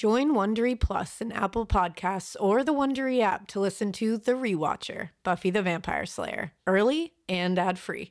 Join Wondery Plus in Apple Podcasts or the Wondery app to listen to The Rewatcher, Buffy the Vampire Slayer, early and ad-free.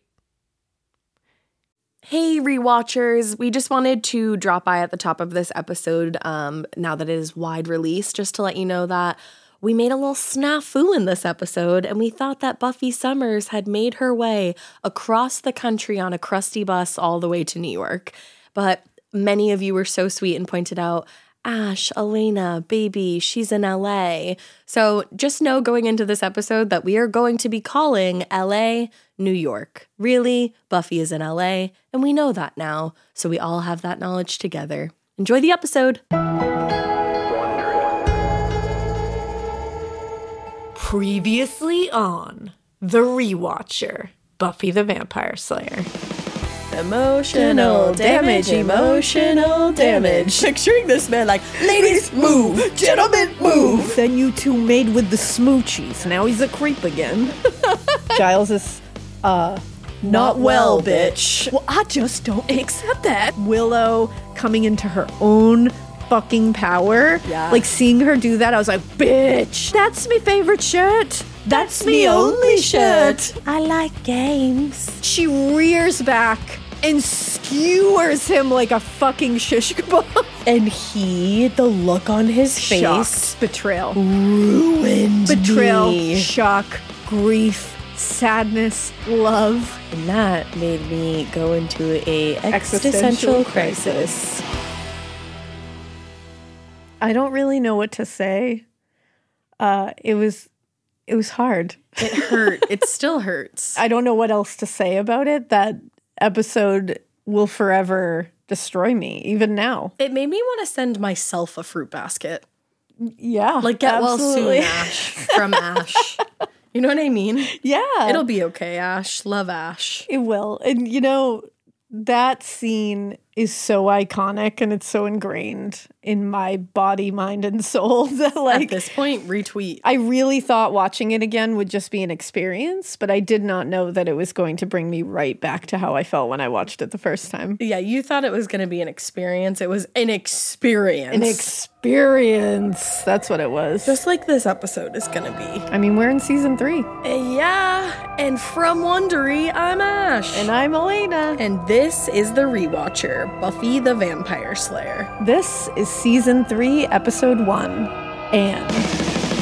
Hey, rewatchers. We just wanted to drop by at the top of this episode, now that it is wide release, just to let you know that we made a little snafu in this episode, and we thought that Buffy Summers had made her way across the country on a crusty bus all the way to New York. But many of you were so sweet and pointed out, Ash, Elena, baby, she's in LA. So just know going into this episode that we are going to be calling LA New York. Really, Buffy is in LA, and we know that now, so we all have that knowledge together. Enjoy the episode. Previously on The Rewatcher, Buffy the Vampire Slayer. Emotional damage. Picturing this man like, ladies, move, gentlemen, move. Then you two made with the smoochies. Now he's a creep again. Giles is, not well, bitch. Well, I just don't accept that. Willow coming into her own fucking power. Yeah. Like, seeing her do that, I was like, bitch, that's my favorite shirt. That's me only shirt. I like games. She rears back and skewers him like a fucking shish kebab. And the look on his face. Shock, betrayal. Ruined Betrayal, me. shock, grief, sadness, love. And that made me go into a existential crisis. I don't really know what to say. It was hard. It hurt. It still hurts. I don't know what else to say about it. That episode will forever destroy me, even now. It made me want to send myself a fruit basket. Yeah. Like, get absolutely. well soon, Ash. From Ash. You know what I mean? Yeah. It'll be okay, Ash. Love Ash. It will. And, you know, that scene is so iconic and it's so ingrained in my body, mind, and soul that, like, at this point, retweet. I really thought watching it again would just be an experience, but I did not know that it was going to bring me right back to how I felt when I watched it the first time. Yeah, you thought it was going to be an experience. It was an experience. An experience. That's what it was. Just like this episode is going to be. I mean, we're in season 3. Yeah, and from Wondery, I'm Ash. And I'm Elena. And this is The Rewatcher, Buffy the Vampire Slayer. This is season 3, episode 1, Anne.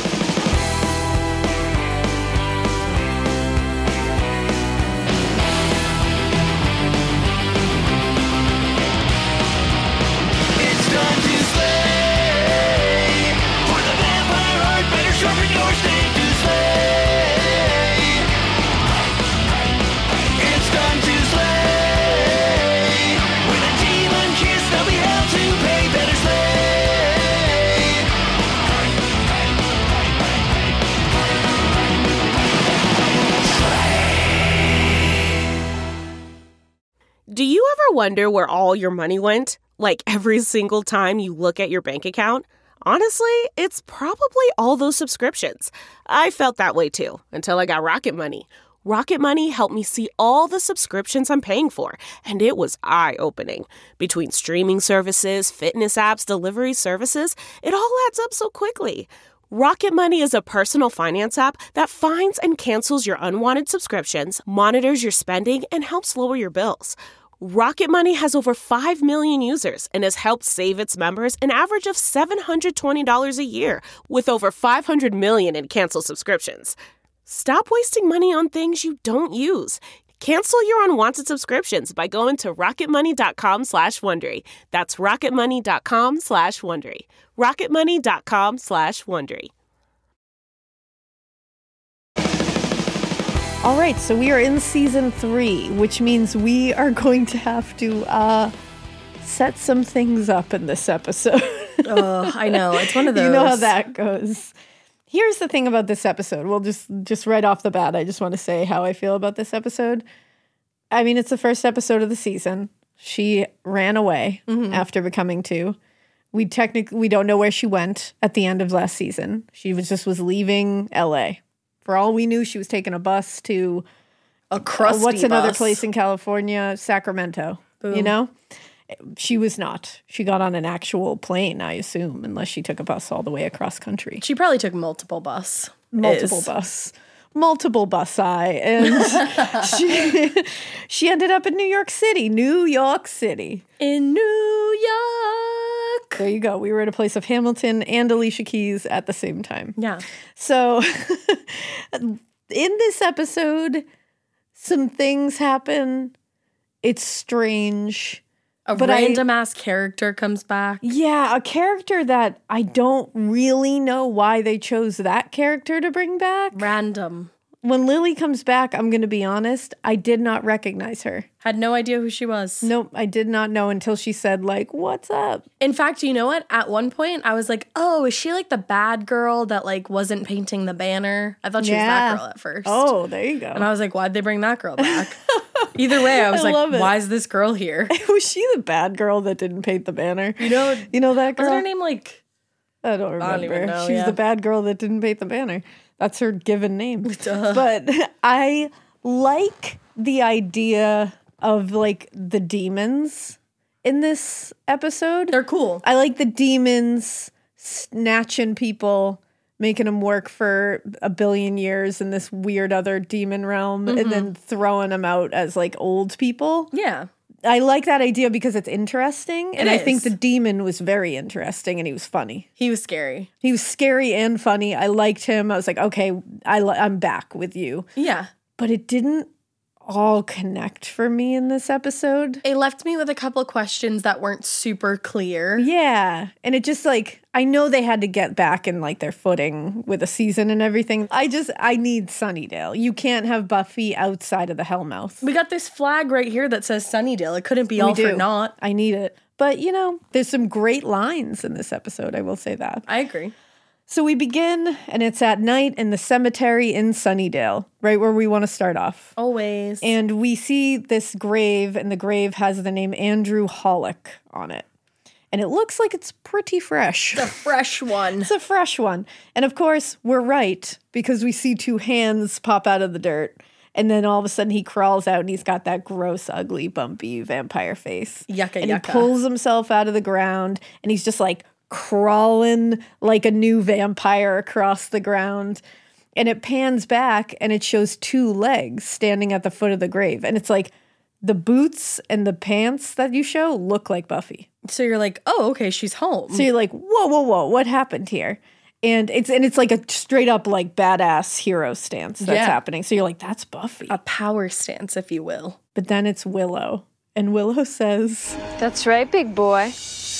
Do you ever wonder where all your money went? Like every single time you look at your bank account? Honestly, it's probably all those subscriptions. I felt that way too, until I got Rocket Money. Rocket Money helped me see all the subscriptions I'm paying for, and it was eye-opening. Between streaming services, fitness apps, delivery services, it all adds up so quickly. Rocket Money is a personal finance app that finds and cancels your unwanted subscriptions, monitors your spending, and helps lower your bills. Rocket Money has over 5 million users and has helped save its members an average of $720 a year, with over 500 million in canceled subscriptions. Stop wasting money on things you don't use. Cancel your unwanted subscriptions by going to rocketmoney.com/Wondery. That's rocketmoney.com/Wondery. rocketmoney.com/Wondery. All right, so we are in season 3, which means we are going to have to set some things up in this episode. Oh, I know. It's one of those. You know how that goes. Here's the thing about this episode. Well, just right off the bat, I just want to say how I feel about this episode. I mean, it's the first episode of the season. She ran away after becoming 2. We don't know where she went at the end of last season. She was leaving LA. For all we knew, she was taking a bus to a crusty what's another bus. place in California? Sacramento. Boom. You know? She was not. She got on an actual plane, I assume, unless she took a bus all the way across country. She probably took multiple bus. Multiple busi, and she ended up in New York City. In New York. There you go. We were at a place of Hamilton and Alicia Keys at the same time. Yeah. So in this episode, some things happen. It's strange. A random ass character comes back. Yeah, a character that I don't really know why they chose that character to bring back. Random. When Lily comes back, I'm going to be honest, I did not recognize her. Had no idea who she was. Nope, I did not know until she said, like, what's up? In fact, you know what? At one point, I was like, oh, is she like the bad girl that like wasn't painting the banner? I thought she was that girl at first. Oh, there you go. And I was like, why'd they bring that girl back? Either way, I was why is this girl here? Was she the bad girl that didn't paint the banner? You know that girl? Wasn't her name like... I don't remember. I don't even know, She's the bad girl that didn't paint the banner. That's her given name. Duh. But I like the idea of like the demons in this episode. They're cool. I like the demons snatching people, making them work for 1 billion years in this weird other demon realm, and then throwing them out as like old people. Yeah. I like that idea because it's interesting, and I think is. the demon was very interesting, and he was funny. He was scary. He was scary and funny. I liked him. I was like, okay, I'm back with you. Yeah. But it didn't all connect for me in this episode. It left me with a couple of questions that weren't super clear. Yeah. And it just like, I know they had to get back in like their footing with a season and everything. I need Sunnydale. You can't have Buffy outside of the Hellmouth. We got this flag right here that says Sunnydale. It couldn't be all for naught. I need it. But, there's some great lines in this episode. I will say that. I agree. So we begin, and it's at night in the cemetery in Sunnydale, right where we want to start off. Always. And we see this grave, and the grave has the name Andrew Hollick on it. And it looks like it's pretty fresh. It's a fresh one. It's a fresh one. And of course, we're right, because we see 2 hands pop out of the dirt. And then all of a sudden he crawls out and he's got that gross, ugly, bumpy vampire face. Yucca, and he pulls himself out of the ground, and he's just like crawling like a new vampire across the ground. And it pans back and it shows 2 legs standing at the foot of the grave. And it's like the boots and the pants that you show look like Buffy. So you're like, oh, okay, she's home. So you're like, whoa, what happened here? And it's like a straight up like badass hero stance that's happening. So you're like, that's Buffy. A power stance, if you will. But then it's Willow. And Willow says, "That's right, big boy.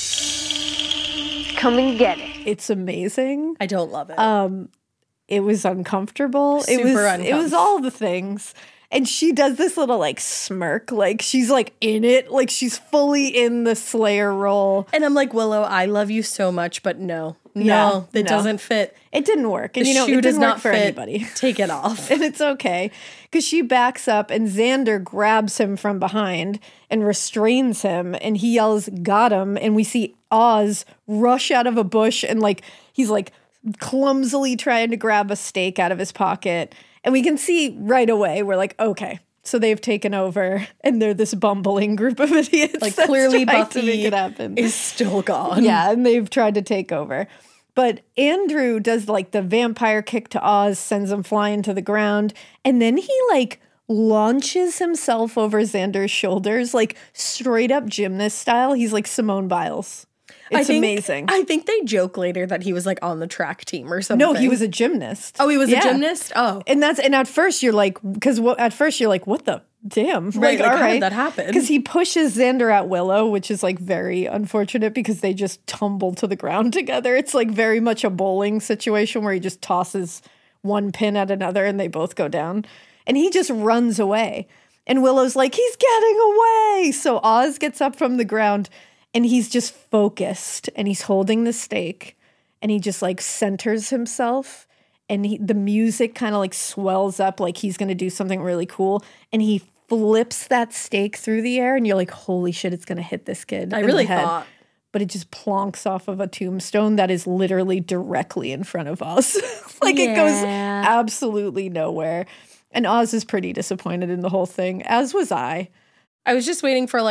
Come and get it." It's amazing. I don't love it. It was uncomfortable. Super uncomfortable. It was all the things. And she does this little like smirk, like she's like in it, like she's fully in the Slayer role. And I'm like, Willow, I love you so much, but no, it doesn't fit. It didn't work. And the shoe it does didn't not work for fit. anybody. Take it off. And it's okay. Because she backs up and Xander grabs him from behind and restrains him. And he yells, "Got him." And we see Oz rush out of a bush and like he's like clumsily trying to grab a steak out of his pocket. And we can see right away, we're like, okay, so they've taken over and they're this bumbling group of idiots. Like clearly Buffy Buffy to make it happen. is still gone. Yeah, and they've tried to take over. But Andrew does like the vampire kick to Oz, sends him flying to the ground. And then he like launches himself over Xander's shoulders, like straight up gymnast style. He's like Simone Biles. It's amazing. I think they joke later that he was like on the track team or something. No, he was a gymnast. Oh, he was a gymnast? Oh. And at first you're like, because at first you're like, what the damn? Right, like all how did that happen? Because he pushes Xander at Willow, which is like very unfortunate because they just tumble to the ground together. It's like very much a bowling situation where he just tosses one pin at another and they both go down. And he just runs away. And Willow's like, he's getting away. So Oz gets up from the ground and he's just focused and he's holding the stake and he just like centers himself and the music kind of like swells up like he's going to do something really cool. And he flips that stake through the air and you're like, holy shit, it's going to hit this kid. I in really the head. thought. But it just plonks off of a tombstone that is literally directly in front of Oz. Like it goes absolutely nowhere. And Oz is pretty disappointed in the whole thing, as was I. I was just waiting for like a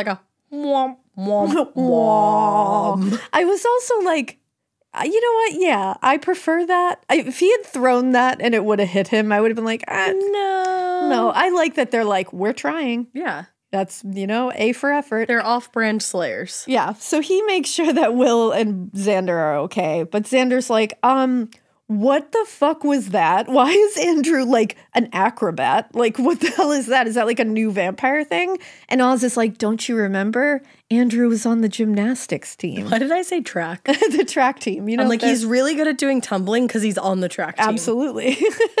Womp, womp, womp. I was also like, you know what? Yeah, I prefer that. If he had thrown that and it would have hit him, I would have been like, no. I like that they're like, we're trying. Yeah. That's, A for effort. They're off-brand slayers. Yeah. So he makes sure that Will and Xander are okay. But Xander's like, what the fuck was that? Why is Andrew like an acrobat? Like, what the hell is that? Is that like a new vampire thing? And Oz is like, don't you remember? Andrew was on the gymnastics team. Why did I say track? The track team. I'm like, he's really good at doing tumbling because he's on the track team. Absolutely.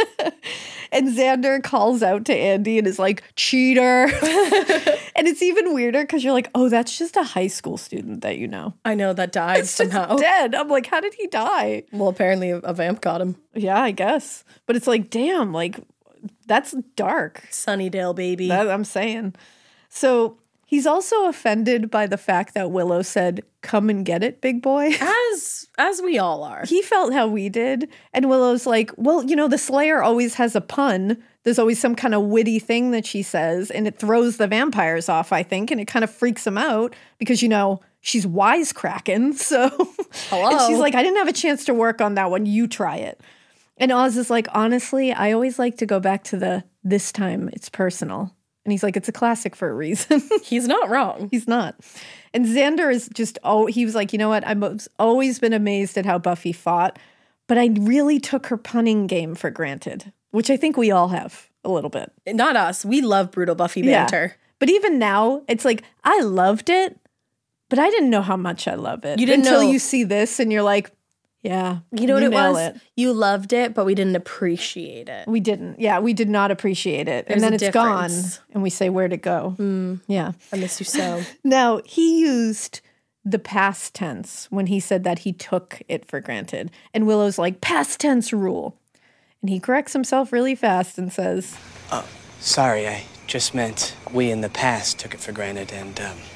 And Xander calls out to Andy and is like, cheater. And it's even weirder because you're like, oh, that's just a high school student that you know. I know, that died It's somehow. just dead. I'm like, how did he die? Well, apparently a vamp got him. Yeah, I guess. But it's like, damn, like, that's dark. Sunnydale, baby. That I'm saying. So he's also offended by the fact that Willow said, come and get it, big boy. As we all are. He felt how we did. And Willow's like, well, the Slayer always has a pun. There's always some kind of witty thing that she says, and it throws the vampires off, I think, and it kind of freaks them out because, she's wisecracking. So Hello. And she's like, I didn't have a chance to work on that one. You try it. And Oz is like, honestly, I always like to go back to this time it's personal. And he's like, it's a classic for a reason. He's not wrong. He's not. And Xander is just, he was like, you know what? I've always been amazed at how Buffy fought, but I really took her punning game for granted, which I think we all have a little bit. Not us. We love brutal Buffy banter. Yeah. But even now, it's like, I loved it, but I didn't know how much I love it. You didn't until know. You see this and you're like, yeah. You know what it nail was? You loved it, but we didn't appreciate it. We didn't. Yeah, we did not appreciate it. There's and then a it's difference. gone and we say, where'd it go? Yeah. I miss you so. Now, he used the past tense when he said that he took it for granted. And Willow's like, past tense rule. And he corrects himself really fast and says, Oh, sorry, I just meant we in the past took it for granted and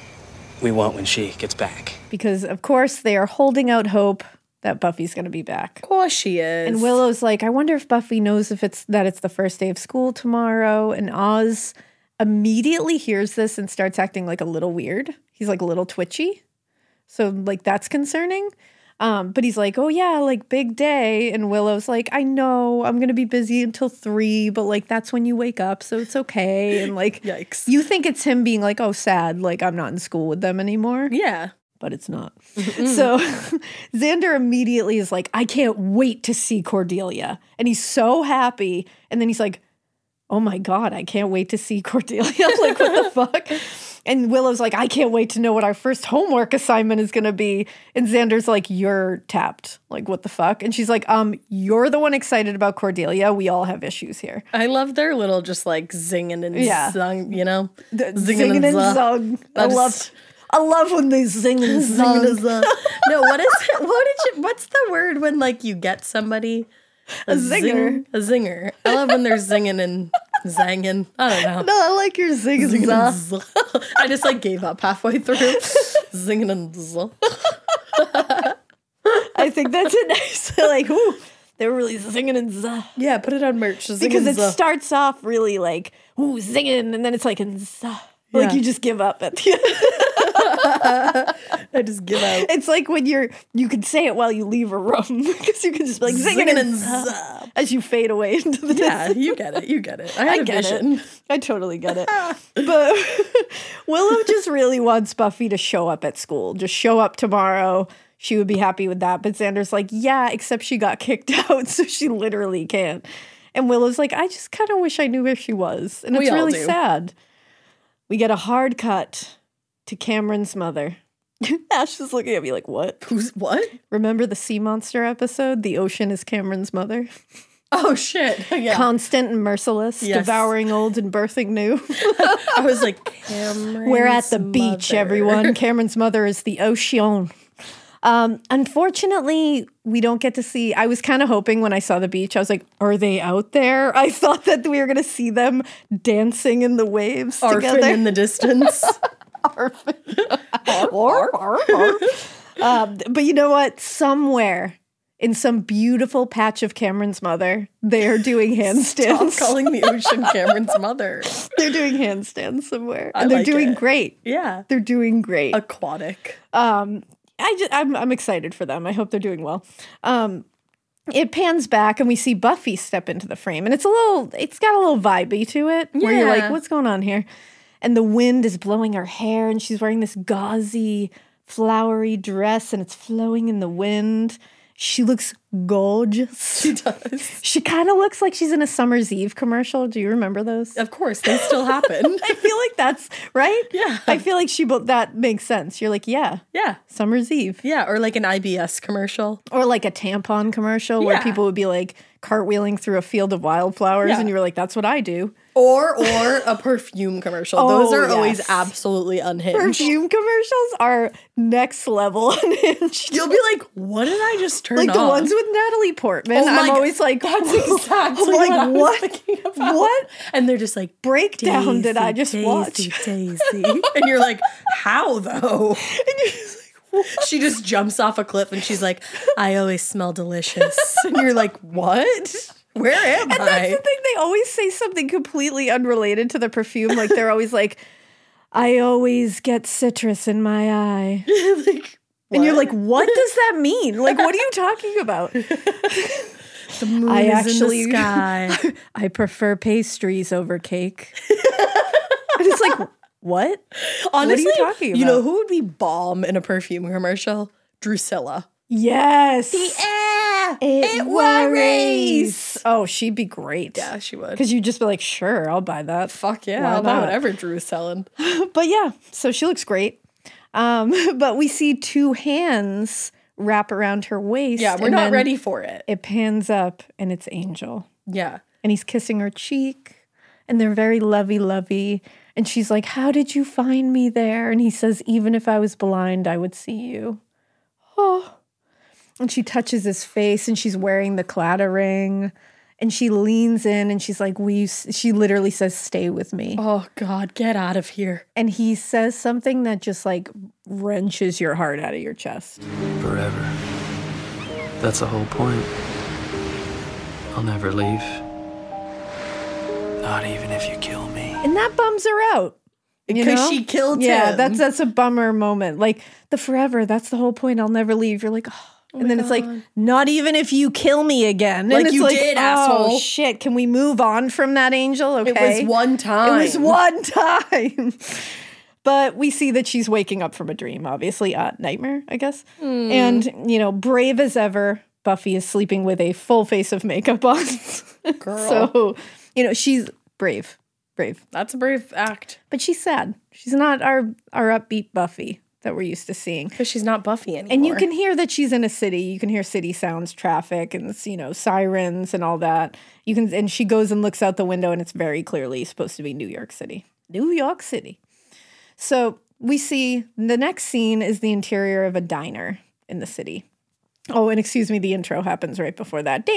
we won't when she gets back. because, of course, they are holding out hope that Buffy's going to be back. Of course she is. And Willow's like, I wonder if Buffy knows if it's the first day of school tomorrow. And Oz immediately hears this and starts acting like a little weird. He's like a little twitchy. So like that's concerning. But he's like, oh yeah, like big day. And Willow's like, I know I'm going to be busy until 3, but like that's when you wake up. So it's okay. And like, Yikes. You think it's him being like, oh, sad. Like I'm not in school with them anymore. Yeah. But it's not. So Xander immediately is like, I can't wait to see Cordelia. And he's so happy. And then he's like, oh my God, I can't wait to see Cordelia. Like, what the fuck? And Willow's like, I can't wait to know what our first homework assignment is going to be. And Xander's like, you're tapped. Like, what the fuck? And she's like, you're the one excited about Cordelia. We all have issues here. I love their little just like zinging and zung, you know? Zinging and zung. I love when they zing and zung. No, what's the word when like you get somebody? A zinger. A zinger. I love when they're zinging and zanging. I don't know. No, I like your zing and Zinging and zung. z- I just like gave up halfway through. Zinging and z- I think that's a nice, like, ooh, they were really zinging and zah. Yeah, put it on merch. Zing Because and it z- starts off really like, ooh, zinging, and then it's like, and zah. Like Yeah. you just give up at the end. I just give out. It's like when you can say it while you leave a room because you can just be like zinging and zah as you fade away into the Yeah, distance. you get it. You get it. I had a get vision. it. I totally get it. But Willow just really wants Buffy to show up at school. Just show up tomorrow. She would be happy with that. But Xander's like, yeah, except she got kicked out, so she literally can't. And Willow's like, I just kind of wish I knew where she was. And We it's all really do. sad. We get a hard cut to Cameron's mother. Ash is looking at me like, what? Who's what? Remember the sea monster episode? The ocean is Cameron's mother. Oh shit. Yeah. Constant and merciless, Yes. devouring old and birthing new. I was like, Cameron's We're at the beach, mother. everyone. Cameron's mother is the ocean. Unfortunately, we don't get to see. I was kind of hoping when I saw the beach, I was like, are they out there? I thought that we were going to see them dancing in the waves Arfin together. in the distance. But you know what? Somewhere in some beautiful patch of Cameron's mother. They are doing handstands. Stop calling the ocean Cameron's mother. They're doing handstands somewhere. I And they're like doing it. great. Yeah. They're doing great. Aquatic. I'm excited for them. I hope they're doing well. It pans back and we see Buffy step into the frame, and it's got a little vibey to it where you're like, Yeah. what's going on here? And the wind is blowing her hair, and she's wearing this gauzy, flowery dress, and it's flowing in the wind. She looks gorgeous. She does. She kind of looks like she's in a Summer's Eve commercial. Do you remember those? Of course, they still happen. I feel like that's right. Yeah. I feel like that makes sense. You're like, yeah, Yeah. Summer's Eve. Yeah. Or like an IBS commercial. Or like a tampon commercial where Yeah. people would be like cartwheeling through a field of wildflowers, Yeah. and you were like, that's what I do. Or a perfume commercial. Oh, Those are always yes. absolutely unhinged. Perfume commercials are next level unhinged. You'll be like, what did I just turn Like on? the ones with Natalie Portman. Oh my I'm God. always like, That's exactly I'm like, what I was what? thinking about. What And they're just like, breakdown did I just Daisy, watch? Daisy. And you're like, how though? And you're just like, what? She just jumps off a cliff and she's like, I always smell delicious. And you're like, what? Where am And I? that's the thing. They always say something completely unrelated to the perfume. Like they're always like, I always get citrus in my eye. Like, And you're what? like, what does that mean? Like, what are you talking about? The moon I is actually- in the sky. I prefer pastries over cake. And it's like, what? Honestly, what are you talking about? You know who would be bomb in a perfume commercial? Drusilla. Yes. air. It worries. Oh, she'd be great. Yeah, she would. Because you'd just be like, sure, I'll buy that. Fuck yeah, Why I'll buy not? whatever Drew is selling. But yeah, so she looks great. But we see two hands wrap around her waist. Yeah, we're and not then ready for it. It pans up and it's Angel. Yeah. And he's kissing her cheek. And they're very lovey-lovey. And she's like, how did you find me there? And he says, even if I was blind, I would see you. Oh. And she touches his face and she's wearing the claddagh ring. And she leans in and she's like, she literally says, stay with me. Oh God, get out of here. And he says something that just like wrenches your heart out of your chest. Forever. That's the whole point. I'll never leave. Not even if you kill me. And that bums her out. You Because know? she killed Yeah, him. that's a bummer moment. Like the forever, that's the whole point. I'll never leave. You're like, oh. And then it's like, not even if you kill me again. Like and it's you did, oh, asshole. shit. Can we move on from that, Angel? Okay. It was one time. It was one time. But we see that she's waking up from a dream, obviously. Nightmare, I guess. And, brave as ever, Buffy is sleeping with a full face of makeup on. Girl. So, she's brave. Brave. That's a brave act. But she's sad. She's not our upbeat Buffy that we're used to seeing. Because she's not Buffy anymore. And you can hear that she's in a city. You can hear city sounds, traffic, and sirens and all that. And she goes and looks out the window, and it's very clearly supposed to be New York City. New York City. So we see the next scene is the interior of a diner in the city. Oh, and excuse me, the intro happens right before that.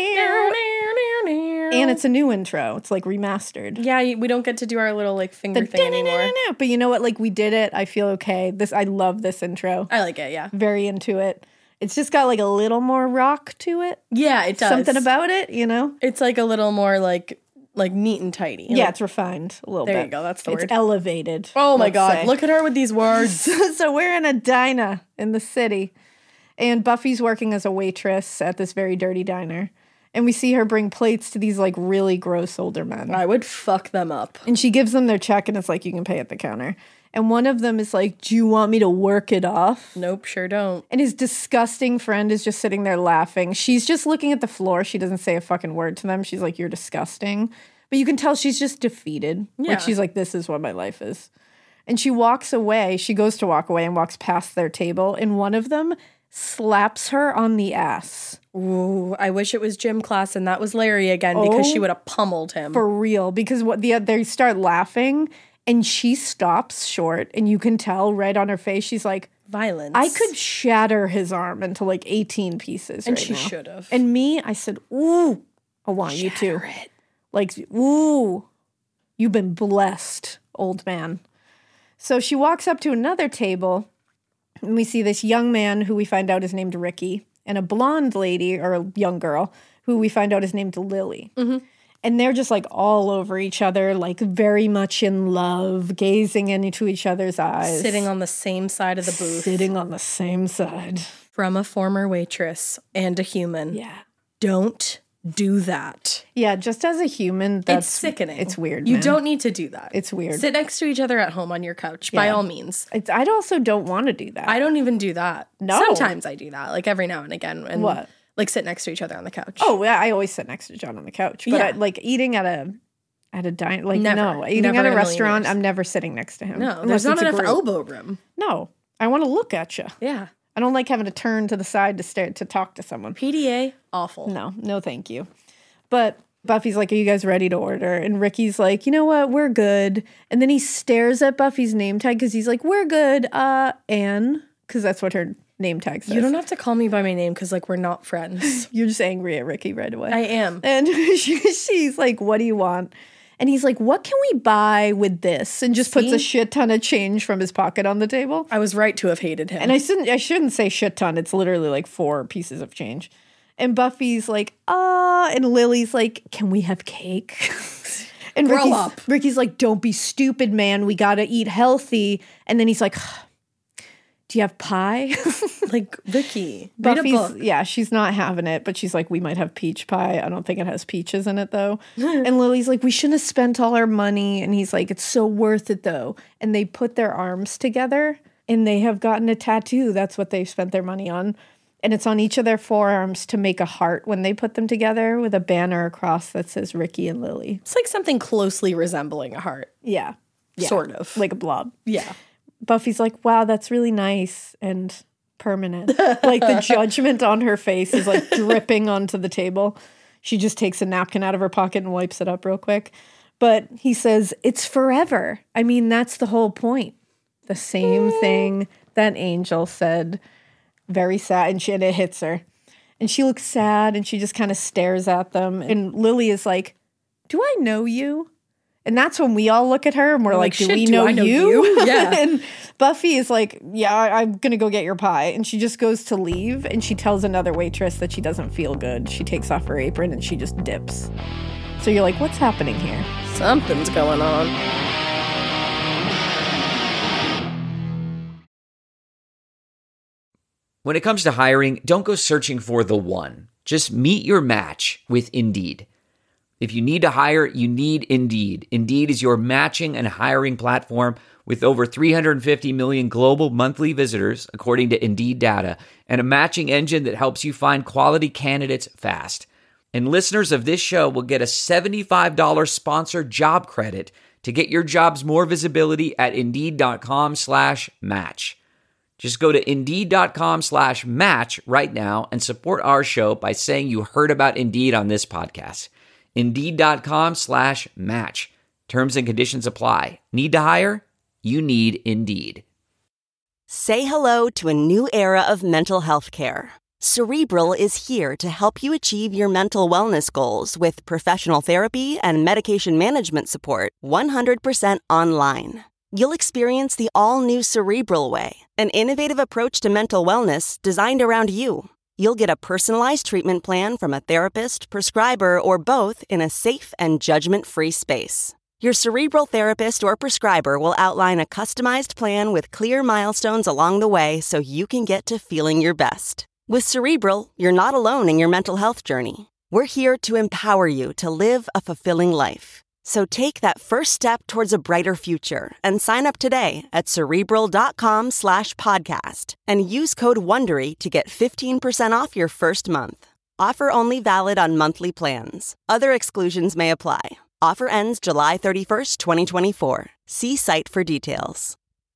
And it's a new intro. It's like remastered. Yeah, we don't get to do our little finger thing anymore. But you know what? Like we did it. I feel okay. I love this intro. I like it, yeah. Very into it. It's just got like a little more rock to it. Yeah, it does. Something about it, It's like a little more like neat and tidy. Yeah, it's refined a little bit. There you go, that's the it's word. elevated. Oh my let's God, say. look at her with these words. So we're in a diner in the city. And Buffy's working as a waitress at this very dirty diner. And we see her bring plates to these like really gross older men. I would fuck them up. And she gives them their check and it's like, you can pay at the counter. And one of them is like, do you want me to work it off? Nope, sure don't. And his disgusting friend is just sitting there laughing. She's just looking at the floor. She doesn't say a fucking word to them. She's like, you're disgusting. But you can tell she's just defeated. Yeah. Like she's like, this is what my life is. And she walks away. She goes to walk away and walks past their table. And one of them slaps her on the ass. Ooh, I wish it was gym class and that was Larry again because she would have pummeled him. For real. Because they start laughing and she stops short. And you can tell right on her face, she's like, Violence. I could shatter his arm into like 18 pieces And right she now. should have. And me, I said, ooh, I want you to. It. Like, ooh, you've been blessed, old man. So she walks up to another table, and we see this young man who we find out is named Ricky. and a blonde lady or a young girl who we find out is named Lily. And they're just like all over each other, like very much in love, gazing into each other's eyes. Sitting on the same side of the booth. Sitting on the same side. From a former waitress and a human. Yeah. Don't do that. Yeah, just as a human, that's It's sickening. It's weird. You man. don't need to do that. It's weird. Sit next to each other at home on your couch, by all means. I also don't want to do that. I don't even do that. No. Sometimes I do that, like every now and again. And What? Like sit next to each other on the couch. Oh, yeah, I always sit next to John on the couch. But Yeah. like eating at a diner, like Never. no, eating Never at in a a million restaurant, years. I'm never sitting next to him. No, unless there's not it's a enough group. elbow room. No, I want to look at you. Yeah. I don't like having to turn to the side to stare to talk to someone. PDA, awful. No, thank you. But Buffy's like, are you guys ready to order? And Ricky's like, you know what? We're good. And then he stares at Buffy's name tag because he's like, we're good, Anne, because that's what her name tag says. You don't have to call me by my name because, like, we're not friends. You're just angry at Ricky right away. I am. And she's like, what do you want? And he's like, what can we buy with this? And just puts a See? shit ton of change from his pocket on the table. I was right to have hated him. And I shouldn't say shit ton. It's literally like 4 pieces of change. And Buffy's like, and Lily's like, can we have cake? And Grow up. Ricky's like, don't be stupid, man. We got to eat healthy. And then he's like, do you have pie? like, Vicky, read a book. Yeah, she's not having it, but she's like, we might have peach pie. I don't think it has peaches in it, though. And Lily's like, we shouldn't have spent all our money. And he's like, it's so worth it, though. And they put their arms together, and they have gotten a tattoo. That's what they've spent their money on. And it's on each of their forearms to make a heart when they put them together with a banner across that says Ricky and Lily. It's like something closely resembling a heart. Yeah. Sort of. Like a blob. Yeah. Buffy's like, wow, that's really nice and permanent. Like the judgment on her face is like dripping onto the table. She just takes a napkin out of her pocket and wipes it up real quick. But he says, it's forever. I mean, that's the whole point. The same thing that Angel said. Very sad. And it hits her. And she looks sad and she just kind of stares at them. And Lily is like, do I know you? And that's when we all look at her and we're like, do shit, we do know I know you? you? Yeah. And Buffy is like, yeah, I'm going to go get your pie. And she just goes to leave and she tells another waitress that she doesn't feel good. She takes off her apron and she just dips. So you're like, what's happening here? Something's going on. When it comes to hiring, don't go searching for the one. Just meet your match with Indeed. If you need to hire, you need Indeed. Indeed is your matching and hiring platform with over 350 million global monthly visitors, according to Indeed data, and a matching engine that helps you find quality candidates fast. And listeners of this show will get a $75 sponsored job credit to get your jobs more visibility at Indeed.com/match. Just go to Indeed.com/match right now and support our show by saying you heard about Indeed on this podcast. Indeed.com/match. Terms and conditions apply. Need to hire? You need Indeed. Say hello to a new era of mental health care. Cerebral is here to help you achieve your mental wellness goals with professional therapy and medication management support 100% online. You'll experience the all-new Cerebral Way, an innovative approach to mental wellness designed around you. You'll get a personalized treatment plan from a therapist, prescriber, or both in a safe and judgment-free space. Your Cerebral therapist or prescriber will outline a customized plan with clear milestones along the way so you can get to feeling your best. With Cerebral, you're not alone in your mental health journey. We're here to empower you to live a fulfilling life. So take that first step towards a brighter future and sign up today at Cerebral.com/podcast and use code WONDERY to get 15% off your first month. Offer only valid on monthly plans. Other exclusions may apply. Offer ends July 31st, 2024. See site for details.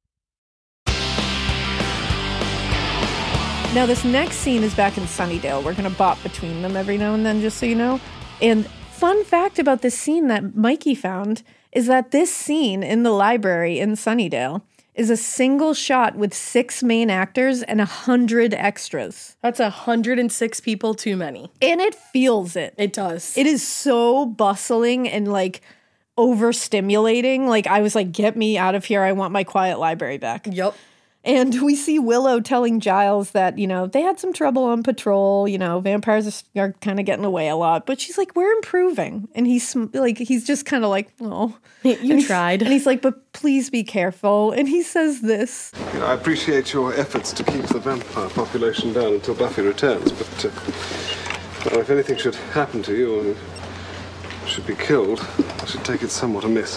Now, this next scene is back in Sunnydale. We're going to bop between them every now and then, just so you know. And fun fact about this scene that Mikey found is that this scene in the library in Sunnydale is a single shot with 6 main actors and 100 extras. That's 106 people too many. And it feels it. It does. It is so bustling and like overstimulating. Like I was like, get me out of here. I want my quiet library back. Yep. And we see Willow telling Giles that, they had some trouble on patrol. Vampires are kind of getting away a lot. But she's like, we're improving. And he's just kind of like, oh. You tried. And he's like, but please be careful. And he says this. I appreciate your efforts to keep the vampire population down until Buffy returns. But if anything should happen to you and should be killed, I should take it somewhat amiss.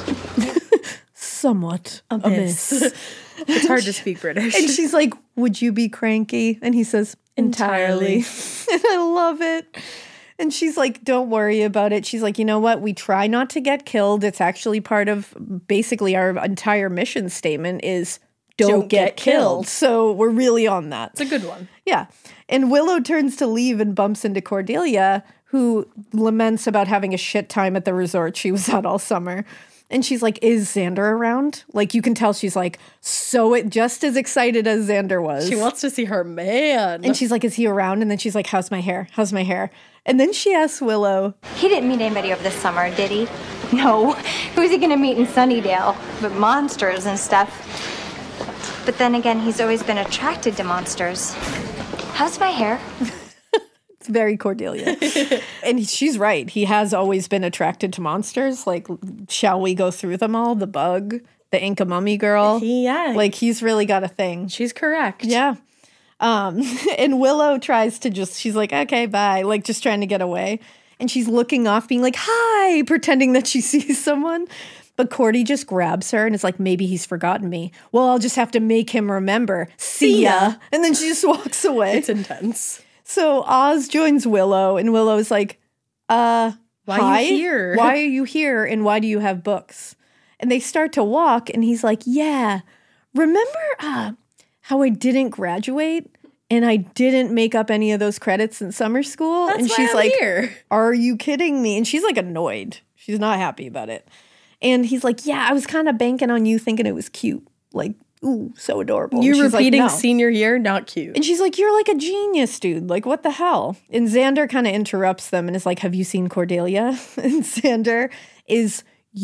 Somewhat amiss. It's hard to speak British. And she's like, would you be cranky? And he says, entirely. And I love it. And she's like, don't worry about it. She's like, you know what? We try not to get killed. It's actually part of basically our entire mission statement is don't get killed. So we're really on that. It's a good one. Yeah. And Willow turns to leave and bumps into Cordelia, who laments about having a shit time at the resort she was at all summer. And she's like, is Xander around? Like, you can tell she's like, just as excited as Xander was. She wants to see her man. And she's like, is he around? And then she's like, how's my hair? How's my hair? And then she asks Willow. He didn't meet anybody over the summer, did he? No. Who's he gonna meet in Sunnydale? But monsters and stuff. But then again, he's always been attracted to monsters. How's my hair? It's very Cordelia. And she's right. He has always been attracted to monsters. Like, shall we go through them all? The bug, the Inca mummy girl. Yeah. Like, he's really got a thing. She's correct. Yeah. And Willow tries to she's like, okay, bye. Like, just trying to get away. And she's looking off, being like, hi, pretending that she sees someone. But Cordy just grabs her and is like, maybe he's forgotten me. Well, I'll just have to make him remember. See ya. And then she just walks away. It's intense. So Oz joins Willow, and Willow's like, why are you here? Why are you here, and why do you have books? And they start to walk, and he's like, yeah, remember how I didn't graduate? And I didn't make up any of those credits in summer school? That's and why she's I'm like, here. Are you kidding me? And she's like annoyed. She's not happy about it. And he's like, yeah, I was kind of banking on you thinking it was cute. Like, ooh, so adorable. You repeating repeating no. senior year, not cute. And she's like, you're like a genius, dude. Like, what the hell? And Xander kind of interrupts them and is like, have you seen Cordelia? And Xander is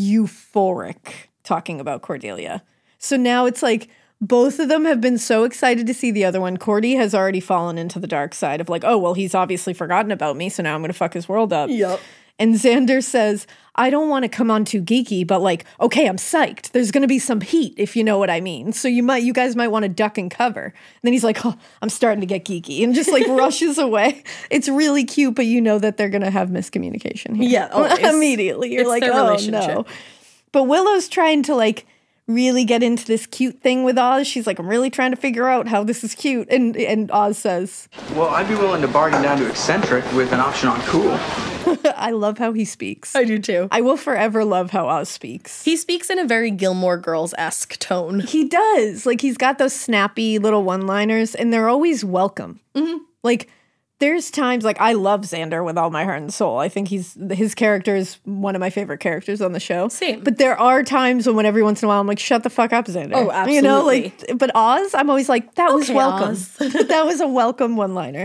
euphoric talking about Cordelia. So now it's like both of them have been so excited to see the other one. Cordy has already fallen into the dark side of like, oh, well, he's obviously forgotten about me, so now I'm going to fuck his world up. Yep. And Xander says, I don't want to come on too geeky, but like, okay, I'm psyched. There's going to be some heat, if you know what I mean. So you guys might want to duck and cover. And then he's like, oh, I'm starting to get geeky, and just like rushes away. It's really cute, but you know that they're going to have miscommunication here. Yeah, always. Immediately. You're It's like, their oh relationship. no. But Willow's trying to like really get into this cute thing with Oz. She's like, I'm really trying to figure out how this is cute. And Oz says, well, I'd be willing to bargain down to eccentric with an option on cool. I love how he speaks. I do too. I will forever love how Oz speaks. He speaks in a very Gilmore Girls-esque tone. He does. Like, he's got those snappy little one-liners, and they're always welcome. Mm-hmm. Like, there's times, like, I love Xander with all my heart and soul. I think his character is one of my favorite characters on the show. Same. But there are times when every once in a while I'm like, shut the fuck up, Xander. Oh, absolutely. You know, like, but Oz, I'm always like, that was welcome. Oz. That was a welcome one-liner.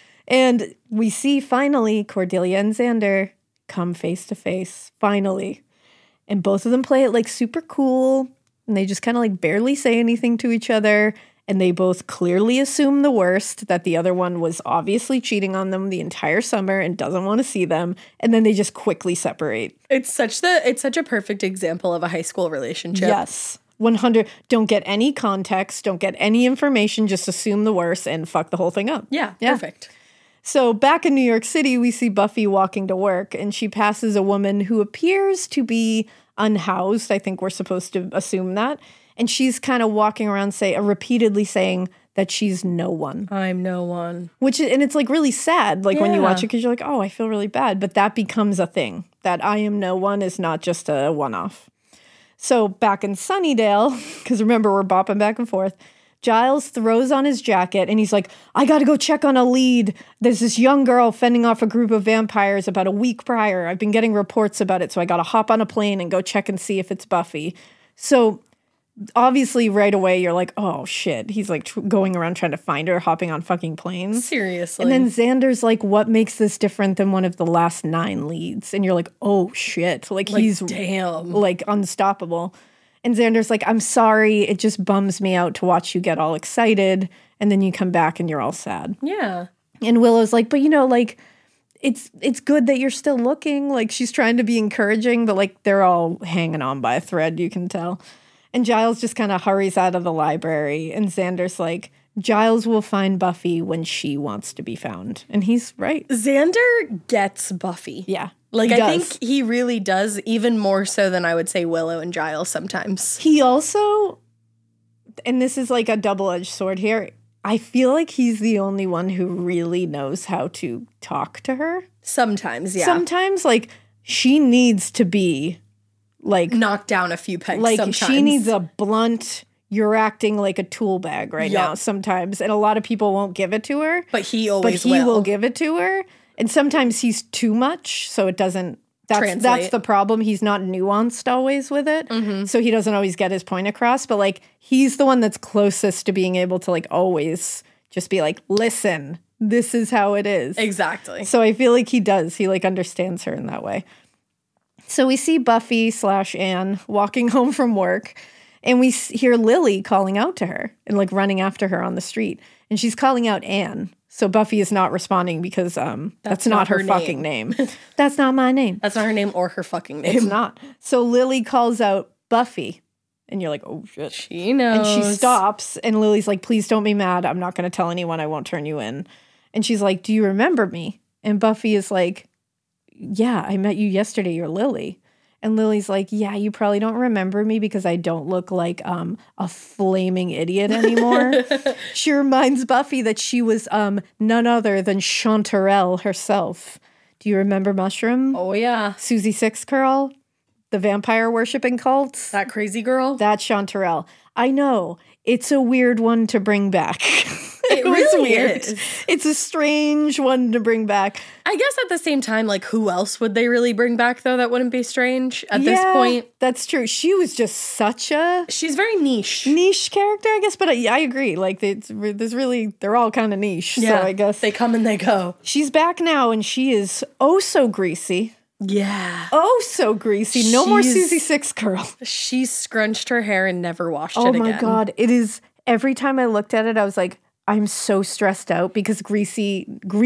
And we see, finally, Cordelia and Xander come face to face, finally. And both of them play it, like, super cool. And they just kind of, like, barely say anything to each other. And they both clearly assume the worst, that the other one was obviously cheating on them the entire summer and doesn't want to see them. And then they just quickly separate. It's such a perfect example of a high school relationship. Yes. 100. Don't get any context. Don't get any information. Just assume the worst and fuck the whole thing up. Yeah. Perfect. So back in New York City, we see Buffy walking to work, and she passes a woman who appears to be unhoused. I think we're supposed to assume that. And she's kind of walking around repeatedly saying that she's no one. I'm no one. And it's like really sad, like when you watch it, because you're like, oh, I feel really bad. But that becomes a thing. That I am no one is not just a one-off. So back in Sunnydale, because remember, we're bopping back and forth, Giles throws on his jacket and he's like, I got to go check on a lead. There's this young girl fending off a group of vampires about a week prior. I've been getting reports about it, so I got to hop on a plane and go check and see if it's Buffy. So obviously right away you're like, oh shit. He's like going around trying to find her, hopping on fucking planes. Seriously. And then Xander's like, what makes this different than one of the last 9 leads? And you're like, oh shit. Like he's damn. Like unstoppable. And Xander's like, I'm sorry. It just bums me out to watch you get all excited. And then you come back and you're all sad. Yeah. And Willow's like, but like, it's good that you're still looking. Like, she's trying to be encouraging, but like, they're all hanging on by a thread, you can tell. And Giles just kind of hurries out of the library. And Xander's like, Giles will find Buffy when she wants to be found. And he's right. Xander gets Buffy. Yeah. Like, I think he really does, even more so than I would say Willow and Giles sometimes. He also, and this is like a double-edged sword here, I feel like he's the only one who really knows how to talk to her. Sometimes, yeah. Sometimes, like, she needs to be, like... knocked down a few pegs like, sometimes. she needs a blunt, you're acting like a tool bag right now sometimes. And a lot of people won't give it to her. But he always will. But he will give it to her. And sometimes he's too much, so it doesn't... That's the problem. He's not nuanced always with it. Mm-hmm. So he doesn't always get his point across. But, like, he's the one that's closest to being able to, like, always just be like, listen, this is how it is. Exactly. So I feel like he does. He, like, understands her in that way. So we see Buffy/Anne walking home from work. And we hear Lily calling out to her and, like, running after her on the street. And she's calling out Anne. So Buffy is not responding because that's not her fucking name. That's not my name. That's not her name or her fucking name. It's not. So Lily calls out Buffy. And you're like, oh, shit. She knows. And she stops. And Lily's like, please don't be mad. I'm not going to tell anyone. I won't turn you in. And she's like, do you remember me? And Buffy is like, yeah, I met you yesterday. You're Lily. And Lily's like, yeah, you probably don't remember me because I don't look like a flaming idiot anymore. She reminds Buffy that she was none other than Chanterelle herself. Do you remember Mushroom? Oh, yeah. Susie Six Curl? The vampire worshipping cult? That crazy girl? That's Chanterelle. I know. It's a weird one to bring back. It really is. It's a strange one to bring back. I guess at the same time, like, who else would they really bring back, though, that wouldn't be strange at this point? That's true. She was just such a... She's very niche. Niche character, I guess, but I agree. Like, they're all kind of niche, yeah, so I guess... They come and they go. She's back now, and she is oh so greasy. Yeah. Oh, so greasy. No more Susie Six Curl. She scrunched her hair and never washed it Oh, again. my God. It is... Every time I looked at it, I was like, I'm so stressed out because greasy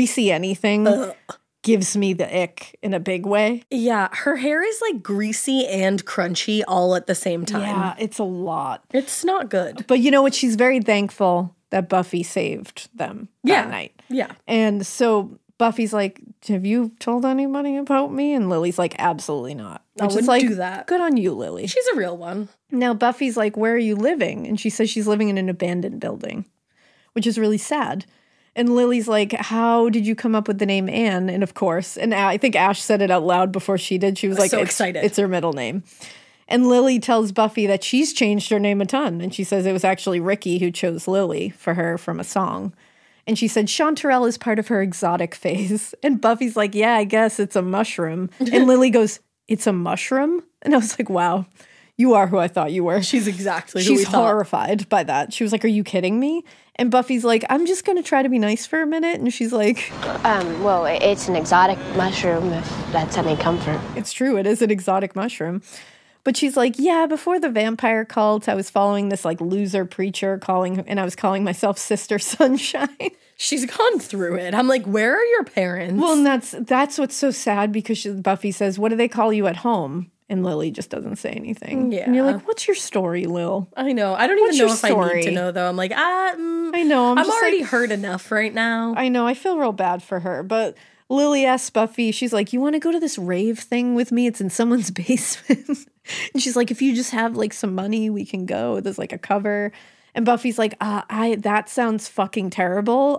anything gives me the ick in a big way. Yeah, her hair is like greasy and crunchy all at the same time. Yeah, it's a lot. It's not good. But you know what? She's very thankful that Buffy saved them that night. Yeah. And so Buffy's like, have you told anybody about me? And Lily's like, absolutely not. I wouldn't do that. Good on you, Lily. She's a real one. Now Buffy's like, where are you living? And she says she's living in an abandoned building, which is really sad. And Lily's like, how did you come up with the name Anne? And of course, and I think Ash said it out loud before she did. She was like, so excited. It's her middle name. And Lily tells Buffy that she's changed her name a ton. And she says it was actually Ricky who chose Lily for her from a song. And she said Chanterelle is part of her exotic phase. And Buffy's like, yeah, I guess it's a mushroom. And Lily goes, it's a mushroom? And I was like, wow. You are who I thought you were. She's exactly who we thought. She's horrified by that. She was like, are you kidding me? And Buffy's like, I'm just going to try to be nice for a minute. And she's like... well, it's an exotic mushroom, if that's any comfort. It's true. It is an exotic mushroom. But she's like, yeah, before the vampire cult, I was following this, like, loser preacher and I was calling myself Sister Sunshine. She's gone through it. I'm like, where are your parents? Well, and that's what's so sad because Buffy says, what do they call you at home? And Lily just doesn't say anything. Yeah. And you're like, what's your story, Lil? I know. I don't even know if I need to know, though. I'm like, I know. I'm already hurt enough right now. I know. I feel real bad for her. But Lily asks Buffy, she's like, you want to go to this rave thing with me? It's in someone's basement. And she's like, if you just have, like, some money, we can go. There's, like, a cover. And Buffy's like, that sounds fucking terrible.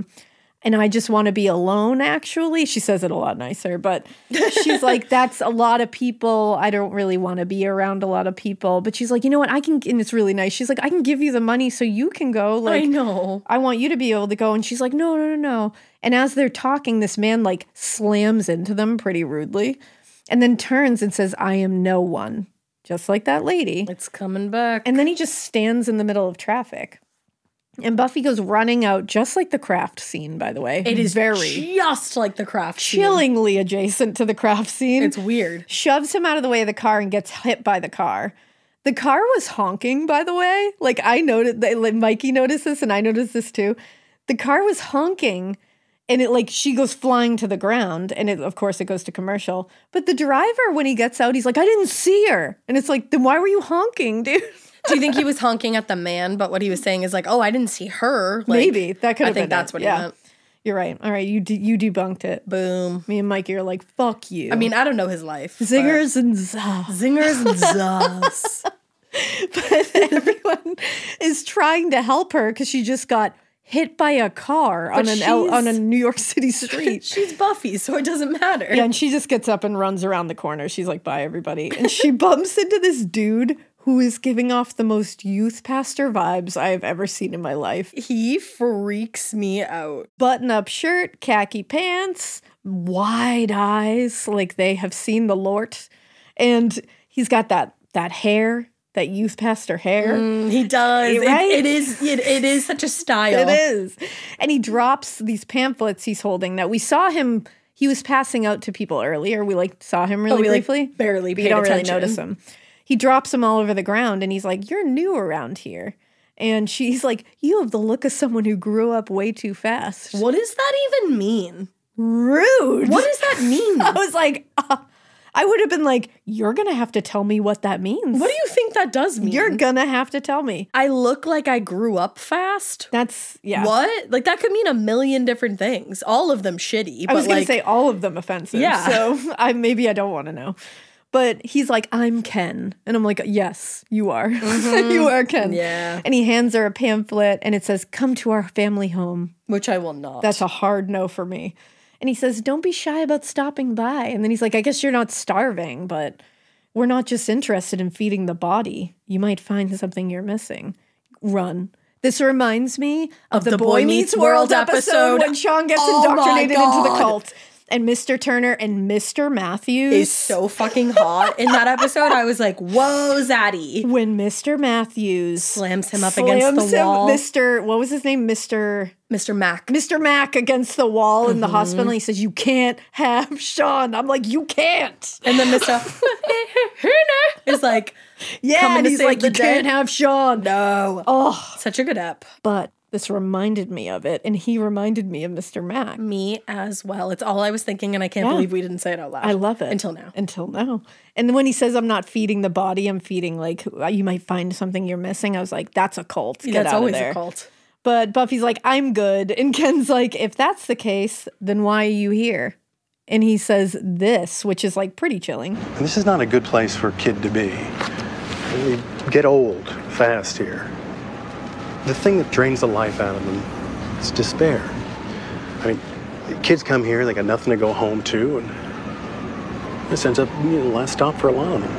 And I just want to be alone, actually. She says it a lot nicer, but she's like, that's a lot of people. I don't really want to be around a lot of people. But she's like, you know what? And it's really nice. She's like, I can give you the money so you can go. Like, I know. I want you to be able to go. And she's like, no. And as they're talking, this man, like, slams into them pretty rudely and then turns and says, I am no one. Just like that lady. It's coming back. And then he just stands in the middle of traffic. And Buffy goes running out, just like the craft scene, by the way. It is just like the craft scene. Chillingly adjacent to the craft scene. It's weird. Shoves him out of the way of the car and gets hit by the car. The car was honking, by the way. Like, I noticed, like, Mikey noticed this, and I noticed this too. The car was honking, and it, like, she goes flying to the ground, and of course it goes to commercial. But the driver, when he gets out, he's like, I didn't see her. And it's like, then why were you honking, dude? Do you think he was honking at the man, but what he was saying is like, oh, I didn't see her? Like, Maybe. That could have been I think that's what he meant. You're right. All right, you debunked it. Boom. Me and Mikey are like, fuck you. I mean, I don't know his life. Zingers and zaz. Zingers and zaz. But everyone is trying to help her because she just got hit by a car on a New York City street. She's Buffy, so it doesn't matter. Yeah, and she just gets up and runs around the corner. She's like, bye, everybody. And she bumps into this dude who is giving off the most youth pastor vibes I have ever seen in my life. He freaks me out. Button-up shirt, khaki pants, wide eyes, like they have seen the Lord. And he's got that hair, that youth pastor hair. He does. Right? It is such a style. It is. And he drops these pamphlets he's holding that we saw him, he was passing out to people earlier. We saw him really briefly. Barely paid You don't attention. really notice him. He drops them all over the ground and he's like, you're new around here. And she's like, you have the look of someone who grew up way too fast. What does that even mean? Rude. What does that mean? I was like, I would have been like, you're going to have to tell me what that means. What do you think that does mean? You're going to have to tell me. I look like I grew up fast? That's, yeah. What? Like, that could mean a million different things. All of them shitty. I was going to like, say all of them offensive. Yeah. So maybe I don't want to know. But he's like, I'm Ken. And I'm like, yes, you are. You are Ken. Yeah. And he hands her a pamphlet and it says, come to our family home. Which I will not. That's a hard no for me. And he says, don't be shy about stopping by. And then he's like, I guess you're not starving, but we're not just interested in feeding the body. You might find something you're missing. Run. This reminds me of the Boy Meets World episode when Sean gets indoctrinated into the cult. And Mr. Turner and Mr. Matthews is so fucking hot. In that episode, I was like, whoa, Zaddy. When Mr. Matthews slams him up against the wall. What was his name? Mr. Mac. Mr. Mac against the wall in the hospital. He says, you can't have Sean. I'm like, you can't. And then Mr. is like, yeah, and he's like, you can't have Sean. No. Oh, such a good ep. But this reminded me of it, and he reminded me of Mr. Mac. Me as well. It's all I was thinking, and I can't believe we didn't say it out loud. I love it. Until now. And then when he says, I'm not feeding the body, I'm feeding, like, you might find something you're missing, I was like, that's a cult. Get that's out always of there. a cult. But Buffy's like, I'm good. And Ken's like, if that's the case, then why are you here? And he says this, which is like pretty chilling. This is not a good place for a kid to be. You get old fast here. The thing that drains the life out of them is despair. I mean, kids come here, they got nothing to go home to, and this ends up being the last stop for a lot of them.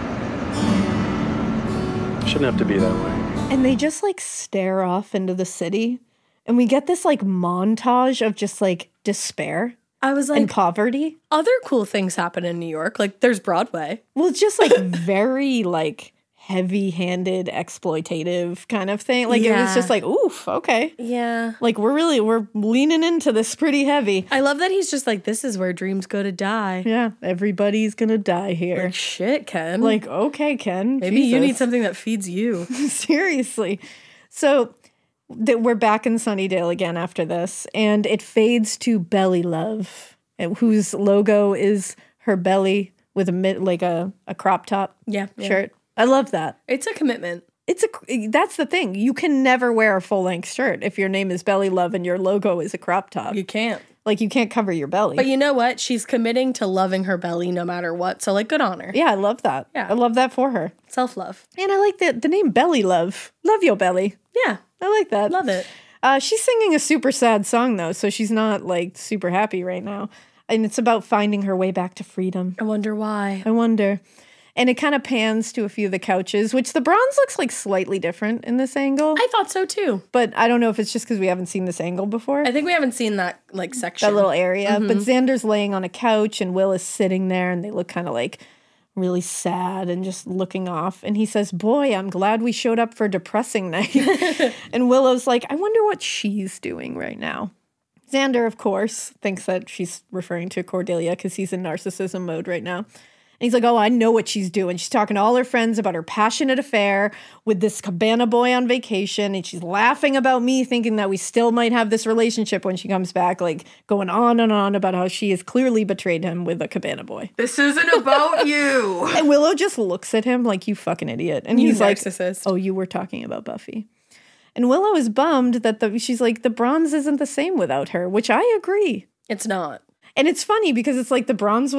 It shouldn't have to be that way. And they just like stare off into the city, and we get this like montage of just like despair. I was like, and poverty. Other cool things happen in New York. Like there's Broadway. Well, it's just like very like heavy-handed, exploitative kind of thing. Like it was just like, oof, okay. Yeah. Like we're leaning into this pretty heavy. I love that he's just like, this is where dreams go to die. Yeah. Everybody's gonna die here. Like, shit, Ken. Like, okay, Ken. Maybe you need something that feeds you. Seriously. So we're back in Sunnydale again after this, and it fades to Belly Love, whose logo is her belly with a crop top shirt. I love that. It's a commitment. That's the thing. You can never wear a full-length shirt if your name is Belly Love and your logo is a crop top. You can't. Like, you can't cover your belly. But you know what? She's committing to loving her belly no matter what. So, like, good on her. Yeah, I love that. Yeah. I love that for her. Self-love. And I like the name Belly Love. Love your belly. Yeah. I like that. Love it. She's singing a super sad song, though, so she's not, like, super happy right now. And it's about finding her way back to freedom. I wonder why. I wonder. And it kind of pans to a few of the couches, which the bronze looks like slightly different in this angle. I thought so too. But I don't know if it's just because we haven't seen this angle before. I think we haven't seen that like section. That little area. But Xander's laying on a couch and Will is sitting there and they look kind of like really sad and just looking off. And he says, boy, I'm glad we showed up for depressing night. And Willow's like, I wonder what she's doing right now. Xander, of course, thinks that she's referring to Cordelia because he's in narcissism mode right now. And he's like, oh, I know what she's doing. She's talking to all her friends about her passionate affair with this cabana boy on vacation. And she's laughing about me, thinking that we still might have this relationship when she comes back, like going on and on about how she has clearly betrayed him with a cabana boy. This isn't about you. And Willow just looks at him like, you fucking idiot. And he's narcissist. Like, oh, you were talking about Buffy. And Willow is bummed that she's like, the bronze isn't the same without her, which I agree. It's not. And it's funny because it's like the bronze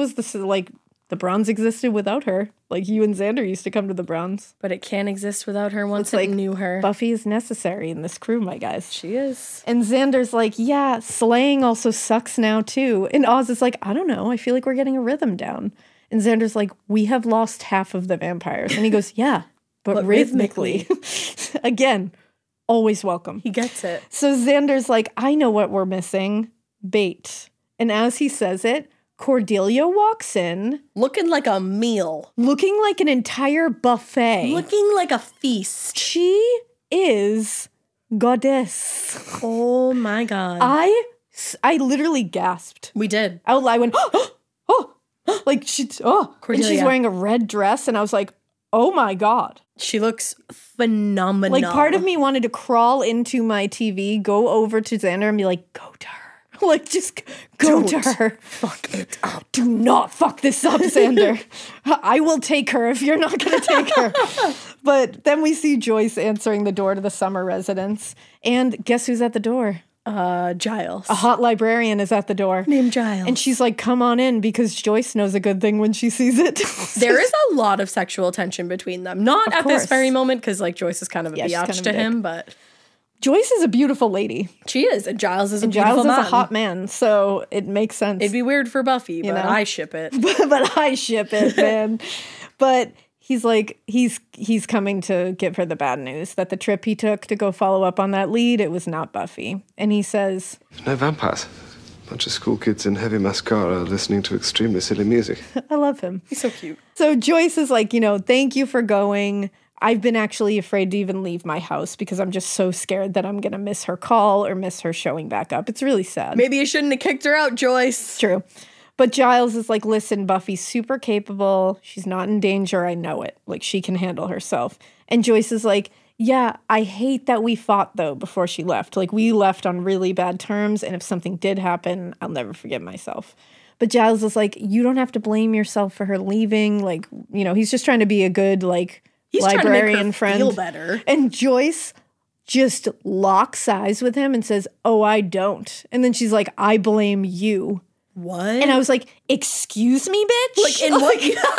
existed without her. Like you and Xander used to come to the bronze. But it can't exist without her once it knew her. Buffy is necessary in this crew, my guys. She is. And Xander's like, yeah, slaying also sucks now too. And Oz is like, I don't know. I feel like we're getting a rhythm down. And Xander's like, we have lost half of the vampires. And he goes, yeah, but rhythmically. Again, always welcome. He gets it. So Xander's like, I know what we're missing. Bait. And as he says it, Cordelia walks in. Looking like a meal. Looking like an entire buffet. Looking like a feast. She is goddess. Oh my God. I literally gasped. We did. I went, oh, like Cordelia. And she's wearing a red dress. And I was like, oh my God. She looks phenomenal. Like part of me wanted to crawl into my TV, go over to Xander and be like, go to her. Like, just go to her. Fuck it up. Do not fuck this up, Xander. I will take her if you're not going to take her. But then we see Joyce answering the door to the summer residence. And guess who's at the door? Giles. A hot librarian is at the door. Named Giles. And she's like, come on in, because Joyce knows a good thing when she sees it. There is a lot of sexual tension between them. Not at this very moment, because like Joyce is kind of a biatch to him, but... Joyce is a beautiful lady. She is, and Giles is a beautiful man. Giles is a hot man, so it makes sense. It'd be weird for Buffy, but I ship it. But I ship it, man. But he's like, he's coming to give her the bad news that the trip he took to go follow up on that lead, it was not Buffy. And he says... No vampires. Bunch of school kids in heavy mascara listening to extremely silly music. I love him. He's so cute. So Joyce is like, thank you for going. I've been actually afraid to even leave my house because I'm just so scared that I'm going to miss her call or miss her showing back up. It's really sad. Maybe you shouldn't have kicked her out, Joyce. It's true. But Giles is like, listen, Buffy's super capable. She's not in danger. I know it. Like, she can handle herself. And Joyce is like, yeah, I hate that we fought, though, before she left. Like, we left on really bad terms. And if something did happen, I'll never forgive myself. But Giles is like, you don't have to blame yourself for her leaving. Like, he's just trying to be a good, like... He's librarian trying to make her friend. Feel better. And Joyce just locks eyes with him and says, oh, I don't. And then she's like, I blame you. What? And I was like, excuse me, bitch? Like, in what?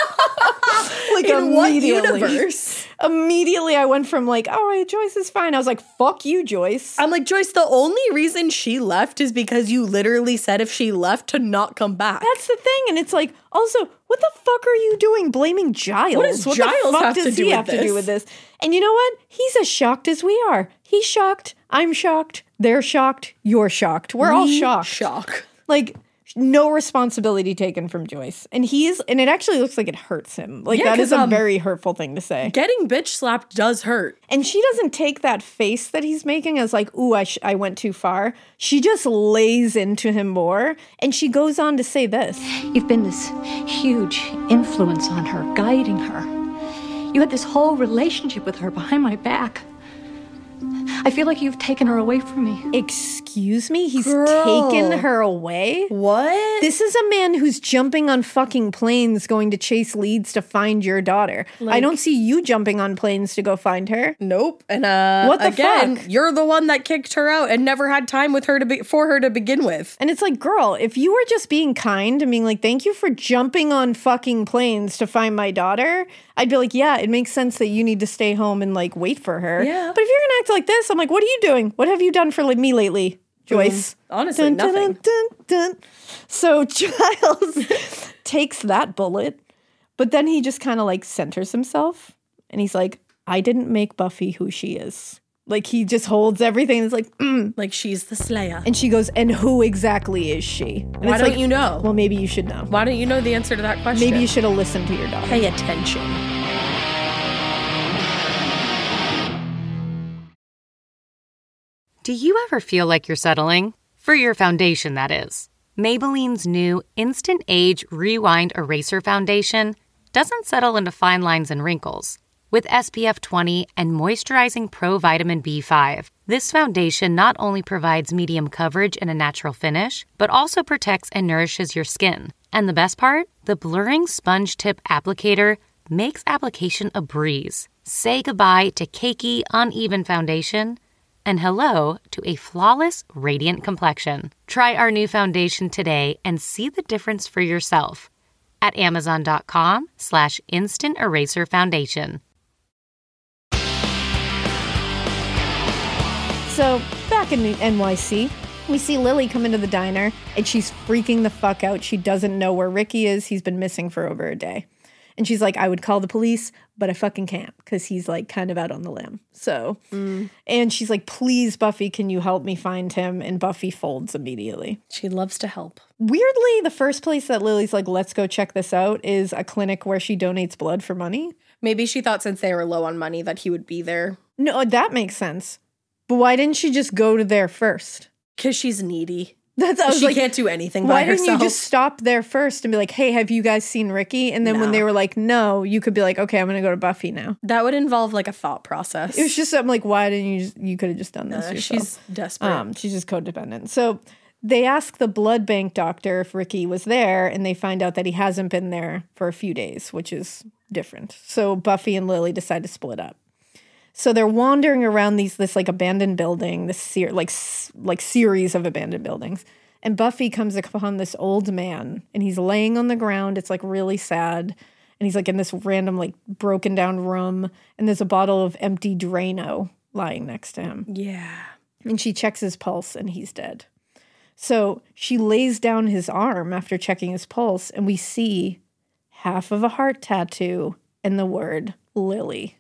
Like, in what universe? Immediately, I went from like, all right, Joyce is fine. I was like, fuck you, Joyce. I'm like, Joyce, the only reason she left is because you literally said if she left to not come back. That's the thing. And it's like, also, what the fuck are you doing blaming Giles? What does Giles have to do with this? And you know what? He's as shocked as we are. He's shocked. I'm shocked. They're shocked. You're shocked. We're all shocked. Shock. Like, no responsibility taken from Joyce. And it actually looks like it hurts him. Like, that is a very hurtful thing to say. Getting bitch slapped does hurt. And she doesn't take that face that he's making as like, ooh, I went too far. She just lays into him more. And she goes on to say this. You've been this huge influence on her, guiding her. You had this whole relationship with her behind my back. I feel like you've taken her away from me. Excuse me? He's taken her away? What? This is a man who's jumping on fucking planes going to chase leads to find your daughter. I don't see you jumping on planes to go find her. Nope. And what the again, fuck? You're the one that kicked her out and never had time with her for her to begin with. And it's like, girl, if you were just being kind and being like, thank you for jumping on fucking planes to find my daughter, I'd be like, yeah, it makes sense that you need to stay home and like wait for her. Yeah. But if you're gonna act like this, I'm like, what are you doing? What have you done for me lately, Joyce? Honestly, nothing. So Giles takes that bullet, but then he just kind of like centers himself and he's like, I didn't make Buffy who she is. Like, he just holds everything. It's like, like she's the Slayer. And she goes, and who exactly is she? And why don't you know? Well, maybe you should know. Why don't you know the answer to that question? Maybe you should have listened to your daughter. Pay attention. Do you ever feel like you're settling? For your foundation, that is. Maybelline's new Instant Age Rewind Eraser Foundation doesn't settle into fine lines and wrinkles. With SPF 20 and moisturizing Pro Vitamin B5, this foundation not only provides medium coverage and a natural finish, but also protects and nourishes your skin. And the best part? The blurring sponge tip applicator makes application a breeze. Say goodbye to cakey, uneven foundation and hello to a flawless, radiant complexion. Try our new foundation today and see the difference for yourself at Amazon.com/Instant Eraser Foundation. So, back in NYC, we see Lily come into the diner, and she's freaking the fuck out. She doesn't know where Ricky is. He's been missing for over a day. And she's like, I would call the police, but I fucking can't, because he's, like, kind of out on the limb. So, and she's like, please, Buffy, can you help me find him? And Buffy folds immediately. She loves to help. Weirdly, the first place that Lily's like, let's go check this out, is a clinic where she donates blood for money. Maybe she thought since they were low on money that he would be there. No, that makes sense. But why didn't she just go to there first? Because she's needy. She can't do anything by herself. Why didn't you just stop there first and be like, hey, have you guys seen Ricky? And then when they were like, no, you could be like, okay, I'm going to go to Buffy now. That would involve like a thought process. It was just something like, why didn't you could have just done this yourself. She's desperate. She's just codependent. So they ask the blood bank doctor if Ricky was there, and they find out that he hasn't been there for a few days, which is different. So Buffy and Lily decide to split up. So they're wandering around this like abandoned building, this series of abandoned buildings. And Buffy comes upon this old man, and he's laying on the ground. It's like really sad. And he's like in this random like broken down room, and there's a bottle of empty Drano lying next to him. Yeah. And she checks his pulse, and he's dead. So she lays down his arm after checking his pulse, and we see half of a heart tattoo and the word Lily.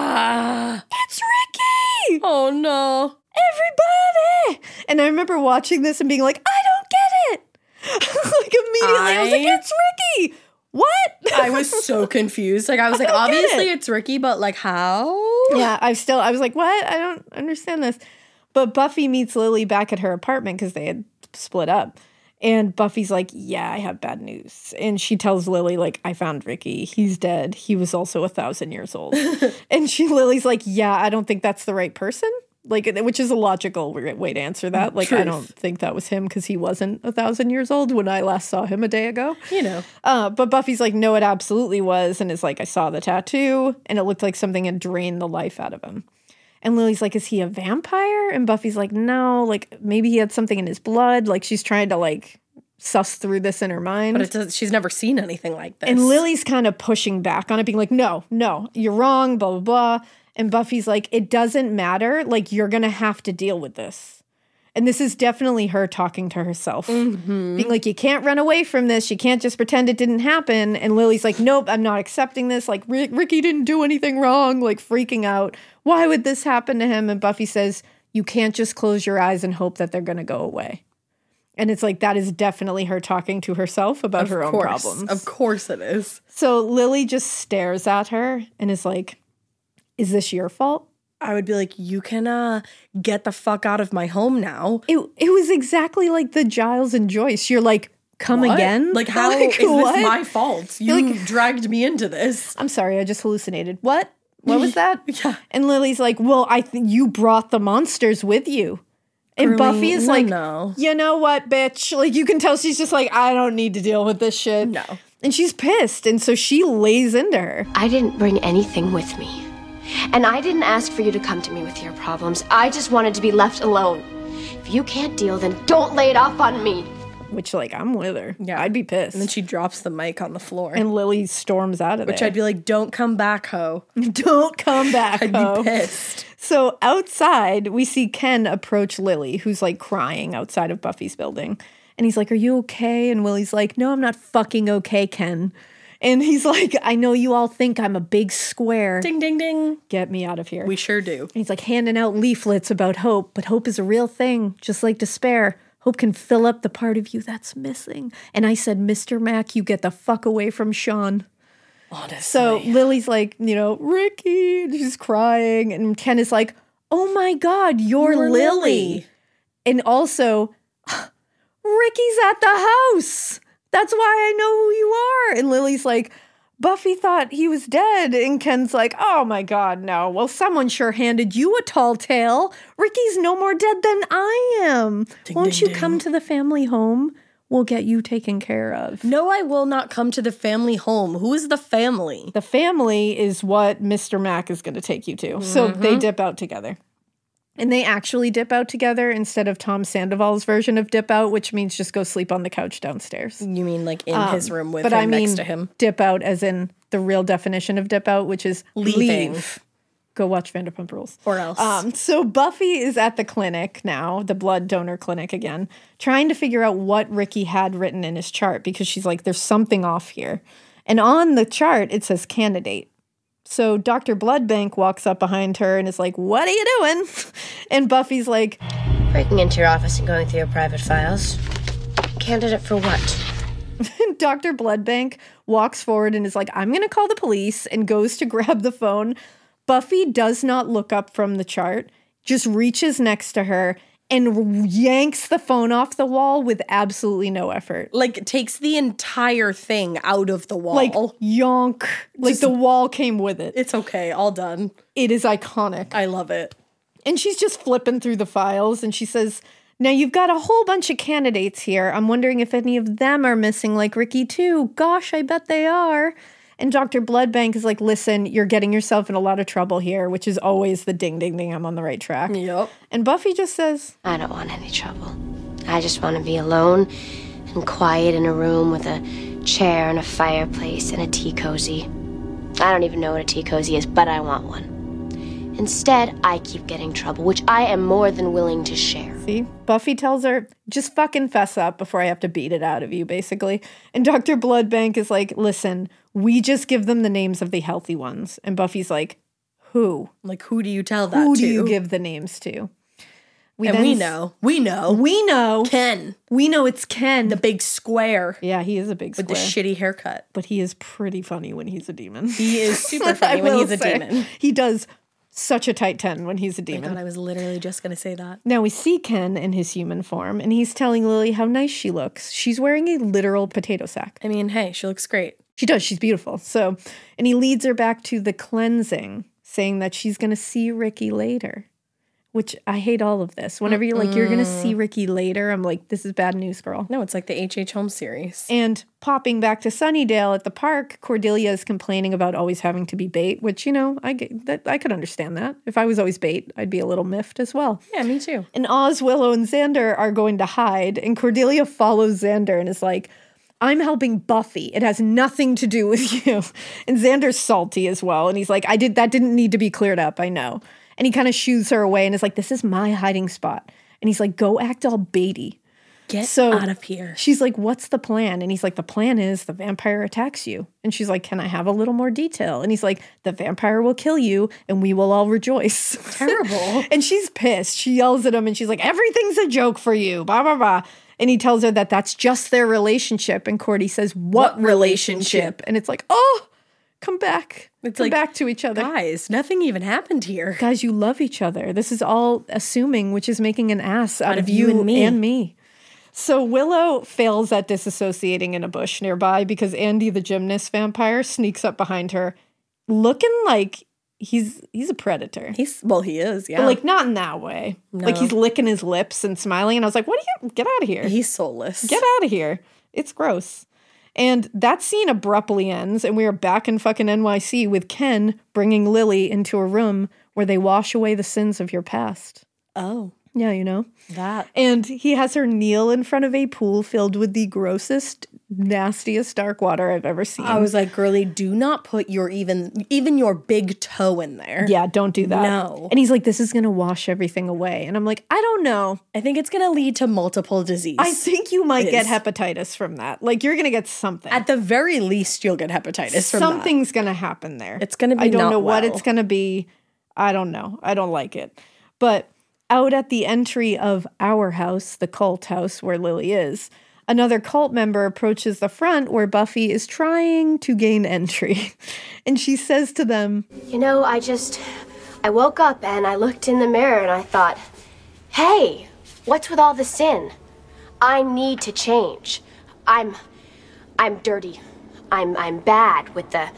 It's Ricky! Oh no. Everybody! And I remember watching this and being like, I don't get it! Like immediately, I was like, it's Ricky! What? I was so confused. Like I was like, obviously it's Ricky, but like how? Yeah, I was like, what? I don't understand this. But Buffy meets Lily back at her apartment because they had split up. And Buffy's like, yeah, I have bad news. And she tells Lily, like, I found Ricky. He's dead. He was also 1,000 years old. And Lily's like, yeah, I don't think that's the right person. Like, which is a logical way to answer that. Like, I don't think that was him because he wasn't 1,000 years old when I last saw him a day ago. You know. But Buffy's like, no, it absolutely was. And is like, I saw the tattoo and it looked like something had drained the life out of him. And Lily's like, is he a vampire? And Buffy's like, no, like maybe he had something in his blood. Like she's trying to like suss through this in her mind. But she's never seen anything like this. And Lily's kind of pushing back on it, being like, no, you're wrong, blah, blah, blah. And Buffy's like, it doesn't matter. Like, you're going to have to deal with this. And this is definitely her talking to herself. Mm-hmm. Being like, you can't run away from this. You can't just pretend it didn't happen. And Lily's like, nope, I'm not accepting this. Like, Ricky didn't do anything wrong. Like, freaking out. Why would this happen to him? And Buffy says, you can't just close your eyes and hope that they're going to go away. And it's like, that is definitely her talking to herself about her own problems. Of course it is. So Lily just stares at her and is like, is this your fault? I would be like, you can get the fuck out of my home now. It was exactly like the Giles and Joyce. You're like, come again? Like, how is this my fault? You dragged me into this. I'm sorry, I just hallucinated. What was that? Yeah. And Lily's like, well, I think you brought the monsters with you. And Girlie, Buffy is like, no. You know what, bitch? Like, you can tell she's just like, I don't need to deal with this shit. No. And she's pissed. And so she lays into her. I didn't bring anything with me. And I didn't ask for you to come to me with your problems. I just wanted to be left alone. If you can't deal, then don't lay it off on me. Which, like, I'm with her. Yeah. I'd be pissed. And then she drops the mic on the floor. And Lily storms out of there. Which I'd be like, don't come back, ho. Don't come back, I'd ho. be pissed. So outside, we see Ken approach Lily, who's, like, crying outside of Buffy's building. And he's like, are you okay? And Lily's like, no, I'm not fucking okay, Ken. And he's like, I know you all think I'm a big square. Ding, ding, ding. Get me out of here. We sure do. And he's like handing out leaflets about hope, but hope is a real thing, just like despair. Hope can fill up the part of you that's missing. And I said, Mr. Mac, you get the fuck away from Sean. Honestly. So Lily's like, Ricky, and she's crying. And Ken is like, oh my God, you're Lily. And also, Ricky's at the house. That's why I know who you are. And Lily's like, Buffy thought he was dead. And Ken's like, oh my God, no. Well, someone sure handed you a tall tale. Ricky's no more dead than I am. Won't you come to the family home? We'll get you taken care of. No, I will not come to the family home. Who is the family? The family is what Mr. Mac is going to take you to. So they dip out together. And they actually dip out together instead of Tom Sandoval's version of dip out, which means just go sleep on the couch downstairs. You mean like in his room with him next to him? Dip out as in the real definition of dip out, which is leave. Go watch Vanderpump Rules. Or else. So Buffy is at the clinic now, the blood donor clinic again, trying to figure out what Ricky had written in his chart because she's like, there's something off here. And on the chart, it says candidate. So Dr. Bloodbank walks up behind her and is like, what are you doing? And Buffy's like, breaking into your office and going through your private files. Candidate for what? And Dr. Bloodbank walks forward and is like, I'm going to call the police, and goes to grab the phone. Buffy does not look up from the chart, just reaches next to her and yanks the phone off the wall with absolutely no effort. Like, takes the entire thing out of the wall. Like, yonk. Like, the wall came with it. It's okay. All done. It is iconic. I love it. And she's just flipping through the files, and she says, now you've got a whole bunch of candidates here. I'm wondering if any of them are missing, like Ricky too. Gosh, I bet they are. And Dr. Bloodbank is like, listen, you're getting yourself in a lot of trouble here, which is always the ding, ding, ding, I'm on the right track. Yep. And Buffy just says, I don't want any trouble. I just want to be alone and quiet in a room with a chair and a fireplace and a tea cozy. I don't even know what a tea cozy is, but I want one. Instead, I keep getting trouble, which I am more than willing to share. See? Buffy tells her, just fucking fess up before I have to beat it out of you, basically. And Dr. Bloodbank is like, listen, we just give them the names of the healthy ones. And Buffy's like, who? Like, who do you tell that to? Who do you give the names to? We know. We know. Ken. We know it's Ken. The big square. Yeah, he is a big square. With the shitty haircut. But he is pretty funny when he's a demon. He is super funny when he's a demon. He does such a tight 10 when he's a demon. I thought I was literally just going to say that. Now we see Ken in his human form, and he's telling Lily how nice she looks. She's wearing a literal potato sack. I mean, hey, she looks great. She does. She's beautiful. So, and he leads her back to the cleansing, saying that she's going to see Ricky later, which I hate all of this. Whenever you're like, you're going to see Ricky later, I'm like, this is bad news, girl. No, it's like the H.H. Holmes series. And popping back to Sunnydale at the park, Cordelia is complaining about always having to be bait, which, you know, I could understand that. If I was always bait, I'd be a little miffed as well. Yeah, me too. And Oz, Willow, and Xander are going to hide, and Cordelia follows Xander and is like, I'm helping Buffy. It has nothing to do with you. And Xander's salty as well. And he's like, that didn't need to be cleared up. I know. And he kind of shoos her away and is like, this is my hiding spot. And he's like, go act all baity. Get out of here. She's like, what's the plan? And he's like, the plan is the vampire attacks you. And she's like, can I have a little more detail? And he's like, the vampire will kill you and we will all rejoice. Terrible. And she's pissed. She yells at him and she's like, everything's a joke for you. Blah, blah, blah. And he tells her that that's just their relationship. And Cordy says, what relationship? And it's like, oh, come back. Come back to each other. Guys, nothing even happened here. Guys, you love each other. This is all assuming, which is making an ass out of you and me. So Willow fails at disassociating in a bush nearby because Andy, the gymnast vampire, sneaks up behind her looking like he's a predator. He is, yeah. But like not in that way. No. Like he's licking his lips and smiling. And I was like, get out of here. He's soulless. Get out of here. It's gross. And that scene abruptly ends, and we are back in fucking NYC with Ken bringing Lily into a room where they wash away the sins of your past. Oh. Yeah, you know? That. And he has her kneel in front of a pool filled with the grossest, nastiest dark water I've ever seen. I was like, girlie, do not put your even your big toe in there. Yeah, don't do that. No. And he's like, this is going to wash everything away. And I'm like, I don't know. I think it's going to lead to multiple disease. I think you might get hepatitis from that. Like, you're going to get something. At the very least, you'll get hepatitis from that. Something's going to happen there. It's going to be I don't not know what well. it's going to be. I don't know. I don't like it. But out at the entry of our house, the cult house where Lily is, another cult member approaches the front where Buffy is trying to gain entry. And she says to them, You know, I woke up and I looked in the mirror and I thought, hey, what's with all the sin? I need to change. I'm dirty. I'm bad with the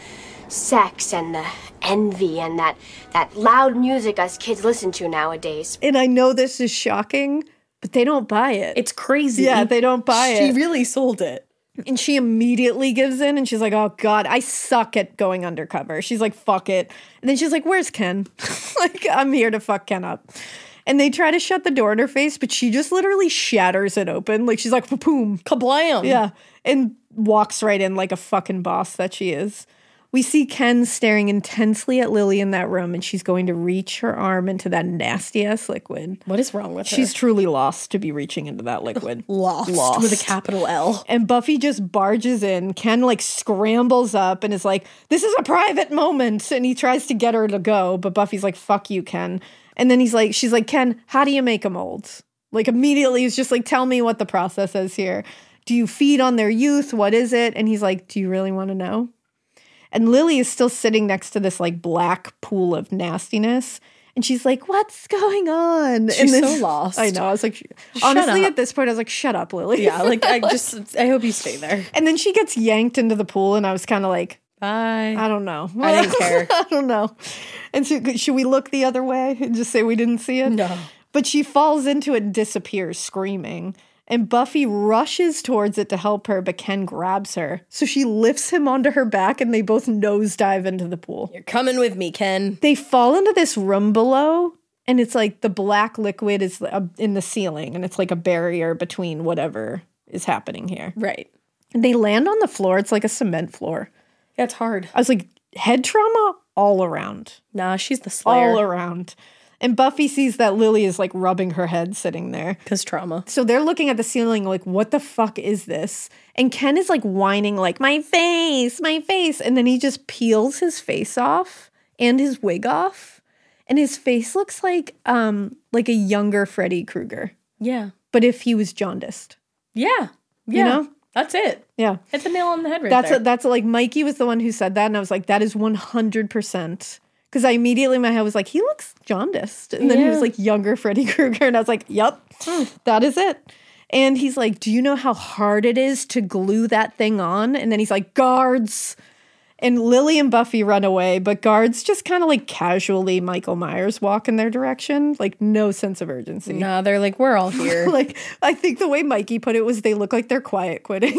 sex and the envy and that loud music us kids listen to nowadays. And I know this is shocking, but they don't buy it. It's crazy. Yeah, they don't buy it. She really sold it. And she immediately gives in and she's like, oh God, I suck at going undercover. She's like, fuck it. And then she's like, where's Ken? Like, I'm here to fuck Ken up. And they try to shut the door in her face, but she just literally shatters it open. Like, she's like, boom. Kablam. Yeah. And walks right in like a fucking boss that she is. We see Ken staring intensely at Lily in that room, and she's going to reach her arm into that nasty-ass liquid. What is wrong with her? She's truly lost to be reaching into that liquid. Lost. With a capital L. And Buffy just barges in. Ken, like, scrambles up and is like, this is a private moment. And he tries to get her to go, but Buffy's like, fuck you, Ken. And then she's like, Ken, how do you make a mold? Like, immediately he's just like, tell me what the process is here. Do you feed on their youth? What is it? And he's like, do you really want to know? And Lily is still sitting next to this like black pool of nastiness. And she's like, what's going on? She's and so lost. I know. I was like, honestly, at this point, I was like, shut up, Lily. Yeah, like, I hope you stay there. And then she gets yanked into the pool. And I was kind of like, bye. I don't know. I didn't care. I don't know. And should we look the other way and just say we didn't see it? No. But she falls into it and disappears screaming. And Buffy rushes towards it to help her, but Ken grabs her. So she lifts him onto her back and they both nosedive into the pool. You're coming with me, Ken. They fall into this room below, and it's like the black liquid is in the ceiling, and it's like a barrier between whatever is happening here. Right. And they land on the floor. It's like a cement floor. Yeah, it's hard. I was like, head trauma all around. Nah, she's the slayer. All around. And Buffy sees that Lily is like rubbing her head sitting there. Because trauma. So they're looking at the ceiling like, what the fuck is this? And Ken is like whining like, my face, my face. And then he just peels his face off and his wig off. And his face looks like a younger Freddy Krueger. Yeah. But if he was jaundiced. Yeah. You know? That's it. Yeah. Hit the nail on the head right there. That's like, Mikey was the one who said that. And I was like, that is 100%. Because I immediately in my head was like, he looks jaundiced. And then he was like younger Freddy Krueger. And I was like, yep, that is it. And he's like, do you know how hard it is to glue that thing on? And then he's like, guards. And Lily and Buffy run away. But guards just kind of like casually Michael Myers walk in their direction. Like no sense of urgency. Nah, they're like, we're all here. Like, I think the way Mikey put it was they look like they're quiet quitting.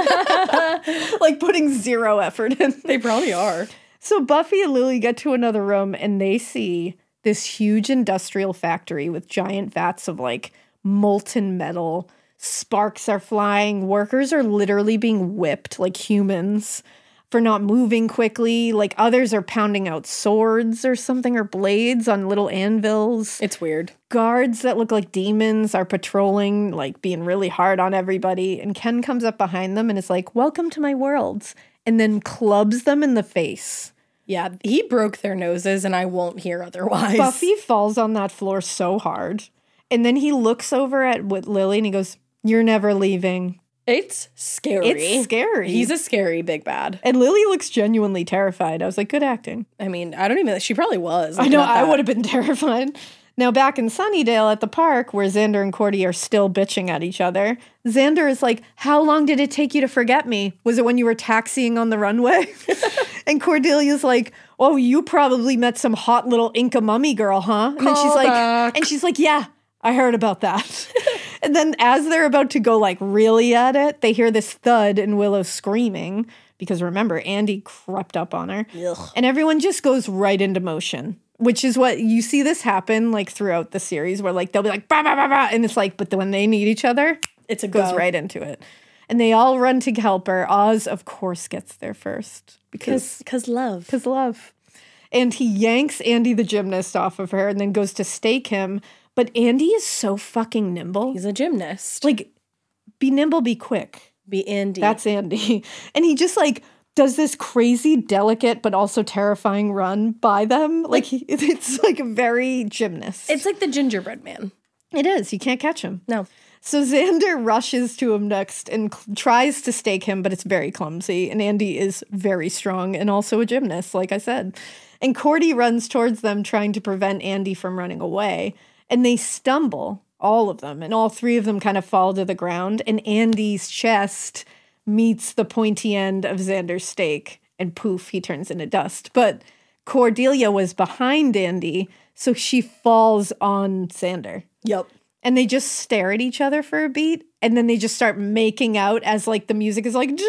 Like putting zero effort in. They probably are. So Buffy and Lily get to another room and they see this huge industrial factory with giant vats of like molten metal. Sparks are flying. Workers are literally being whipped like humans for not moving quickly. Like others are pounding out swords or something or blades on little anvils. It's weird. Guards that look like demons are patrolling, like being really hard on everybody. And Ken comes up behind them and is like, welcome to my world. And then clubs them in the face. Yeah, he broke their noses and I won't hear otherwise. Buffy falls on that floor so hard. And then he looks over at Lily and he goes, you're never leaving. It's scary. It's scary. He's a scary big bad. And Lily looks genuinely terrified. I was like, good acting. I mean, I don't even, she probably was. I know, I would have been terrified. Now, back in Sunnydale at the park, where Xander and Cordy are still bitching at each other, Xander is like, how long did it take you to forget me? Was it when you were taxiing on the runway? And Cordelia's like, oh, you probably met some hot little Inca mummy girl, huh? And then she's like, yeah, I heard about that. And then as they're about to go like really at it, they hear this thud and Willow screaming. Because remember, Andy crept up on her. Ugh. And everyone just goes right into motion. Which is what you see this happen like throughout the series where like they'll be like, bah, bah, bah, bah, and it's like, but when they need each other, it goes right into it. And they all run to help her. Oz, of course, gets there first. Because love. Because love. And he yanks Andy the gymnast off of her and then goes to stake him. But Andy is so fucking nimble. He's a gymnast. Like, be nimble, be quick. Be Andy. That's Andy. And he just like does this crazy, delicate, but also terrifying run by them. Like it's like a very gymnast. It's like the gingerbread man. It is. You can't catch him. No. So Xander rushes to him next and tries to stake him, but it's very clumsy. And Andy is very strong and also a gymnast, like I said. And Cordy runs towards them, trying to prevent Andy from running away. And they stumble, all of them, and all three of them kind of fall to the ground. And Andy's chest meets the pointy end of Xander's stake, and poof, he turns into dust. But Cordelia was behind Andy, so she falls on Xander. Yep. And they just stare at each other for a beat, and then they just start making out as like the music is like,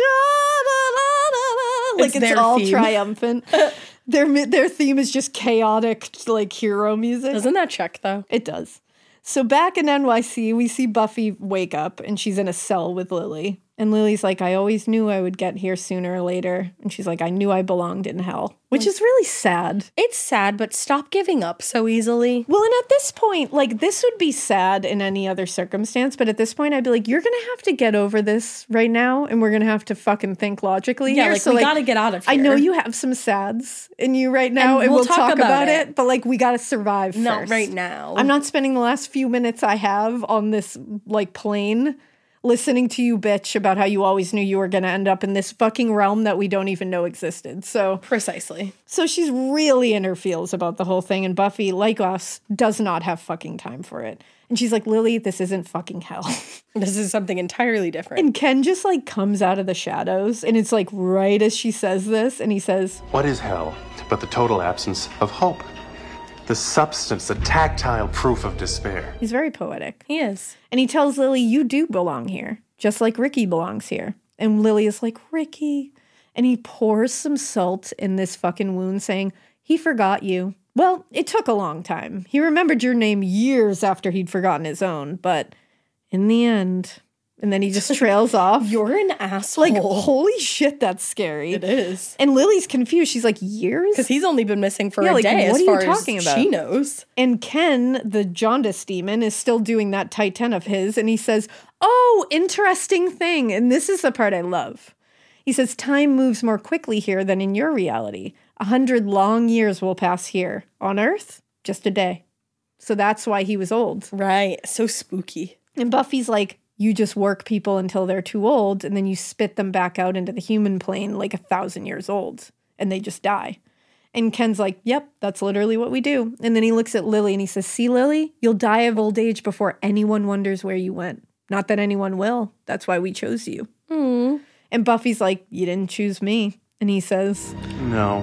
like it's all theme. Triumphant. Their theme is just chaotic, like hero music. Doesn't that check though? It does. So back in NYC, we see Buffy wake up and she's in a cell with Lily. And Lily's like, I always knew I would get here sooner or later. And she's like, I knew I belonged in hell. Which is really sad. It's sad, but stop giving up so easily. Well, and at this point, like, this would be sad in any other circumstance. But at this point, I'd be like, you're going to have to get over this right now. And we're going to have to fucking think logically Yeah, here. like, we got to get out of here. I know you have some sads in you right now. And we'll talk about it. But, like, we got to survive first. Not right now. I'm not spending the last few minutes I have on this, like, plane listening to you bitch about how you always knew you were going to end up in this fucking realm that we don't even know existed. So precisely. So she's really in her feels about the whole thing. And Buffy, like us, does not have fucking time for it. And she's like, Lily, this isn't fucking hell. This is something entirely different. And Ken just like comes out of the shadows. And it's like right as she says this. And he says, what is hell but the total absence of hope? The substance, the tactile proof of despair. He's very poetic. He is. And he tells Lily, you do belong here, just like Ricky belongs here. And Lily is like, Ricky. And he pours some salt in this fucking wound saying, he forgot you. Well, it took a long time. He remembered your name years after he'd forgotten his own, but in the end... And then he just trails off. You're an asshole. Like, holy shit, that's scary. It is. And Lily's confused. She's like, years? Because he's only been missing for a day, as far as she knows. And Ken, the jaundice demon, is still doing that tight 10 of his. And he says, oh, interesting thing. And this is the part I love. He says, time moves more quickly here than in your reality. 100 long years will pass here. On Earth, just a day. So that's why he was old. Right. So spooky. And Buffy's like, you just work people until they're too old, and then you spit them back out into the human plane like 1,000 years old, and they just die. And Ken's like, yep, that's literally what we do. And then he looks at Lily and he says, see, Lily, you'll die of old age before anyone wonders where you went. Not that anyone will. That's why we chose you. Mm. And Buffy's like, you didn't choose me. And he says, no,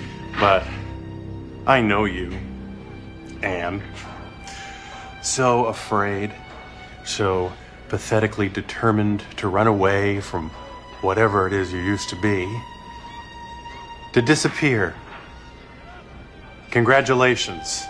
but I know you, Anne. So afraid, so pathetically determined to run away from whatever it is you used to be, to disappear. Congratulations.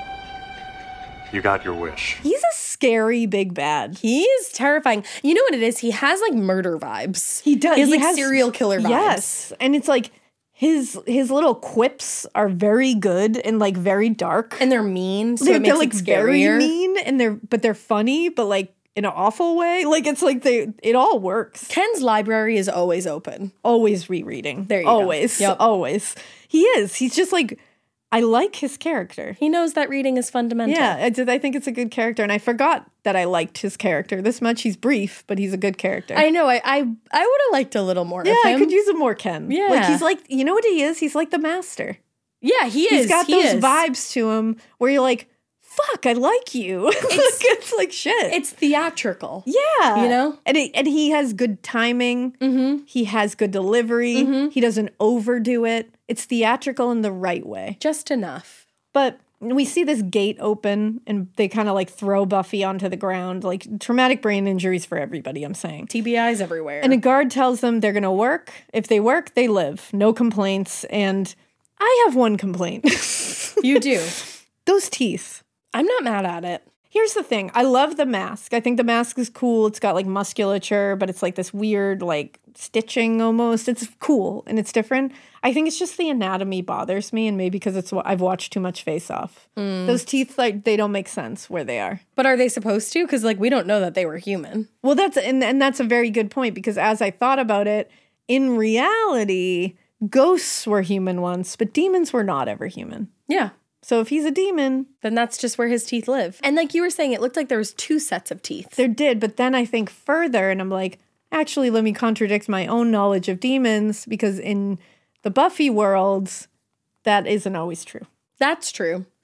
You got your wish. He's a scary big bad. He is terrifying. You know what it is? He has like murder vibes. He does. He has serial killer vibes. Yes. And it's like his little quips are very good and like very dark. And they're mean. So it makes like it very scarier. mean and they're funny, but like in an awful way. Like, it's like it all works. Ken's library is always open. Always rereading. There you always, go. Yep. Always. He is. He's just like, I like his character. He knows that reading is fundamental. Yeah, I think it's a good character. And I forgot that I liked his character this much. He's brief, but he's a good character. I know. I would have liked a little more of him. Yeah, I could use a more Ken. Yeah. Like, he's like, you know what he is? He's like the master. Yeah, he is. He's got those vibes to him where you're like, fuck, I like you. It's like shit. It's theatrical. Yeah. You know? And he has good timing. Mm-hmm. He has good delivery. Mm-hmm. He doesn't overdo it. It's theatrical in the right way. Just enough. But we see this gate open and they kind of like throw Buffy onto the ground. Like traumatic brain injuries for everybody, I'm saying. TBIs everywhere. And a guard tells them they're going to work. If they work, they live. No complaints. And I have one complaint. You do. Those teeth. I'm not mad at it. Here's the thing. I love the mask. I think the mask is cool. It's got like musculature, but it's like this weird like stitching almost. It's cool and it's different. I think it's just the anatomy bothers me, and maybe because I've watched too much Face Off. Those teeth, like, they don't make sense where they are. But are they supposed to? Because like we don't know that they were human. Well, that's a very good point, because as I thought about it, in reality, ghosts were human once, but demons were not ever human. Yeah. So if he's a demon, then that's just where his teeth live. And like you were saying, it looked like there was 2 sets of teeth. There did, but then I think further and I'm like, actually, let me contradict my own knowledge of demons, because in the Buffy world, that isn't always true. That's true.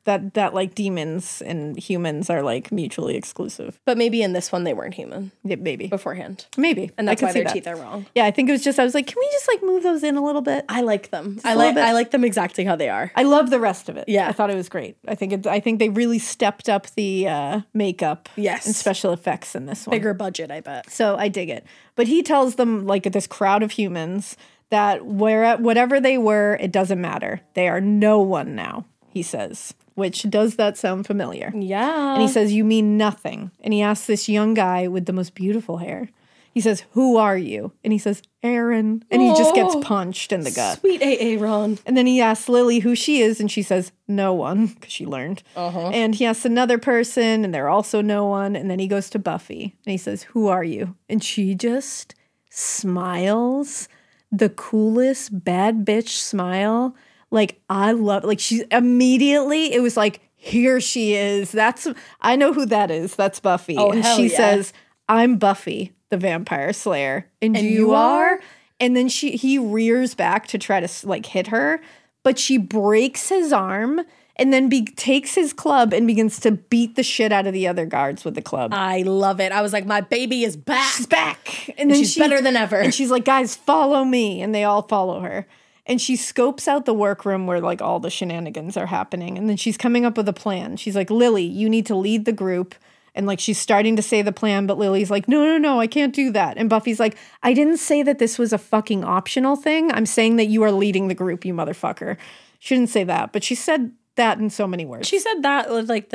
that like demons and humans are like mutually exclusive. But maybe in this one they weren't human. Yeah, maybe. Beforehand. Maybe. And that's why their teeth are wrong. Yeah, I think it was just, I was like, can we just like move those in a little bit? I like them. I like them exactly how they are. I love the rest of it. Yeah. I thought it was great. I think they really stepped up the makeup and special effects in this one. Bigger budget, I bet. So I dig it. But he tells them, like, this crowd of humans that whatever they were, it doesn't matter. They are no one now, he says. Which, does that sound familiar? Yeah. And he says, you mean nothing. And he asks this young guy with the most beautiful hair. He says, who are you? And he says, Aaron. And he just gets punched in the gut. Sweet Aaron. And then he asks Lily who she is, and she says, no one, because she learned. And he asks another person, and they're also no one. And then he goes to Buffy, and he says, who are you? And she just smiles the coolest bad bitch smile. Like, I love, like, she's immediately, it was like, here she is. I know who that is. That's Buffy. Oh, and hell she yeah. says, I'm Buffy, the Vampire Slayer. And you are? And then he rears back to try to, like, hit her. But she breaks his arm and then takes his club and begins to beat the shit out of the other guards with the club. I love it. I was like, my baby is back. She's back. And then she's better than ever. And she's like, guys, follow me. And they all follow her. And she scopes out the workroom where, like, all the shenanigans are happening. And then she's coming up with a plan. She's like, Lily, you need to lead the group. And, like, she's starting to say the plan, but Lily's like, no, I can't do that. And Buffy's like, I didn't say that this was a fucking optional thing. I'm saying that you are leading the group, you motherfucker. She didn't say that, but she said that in so many words. She said that with, like,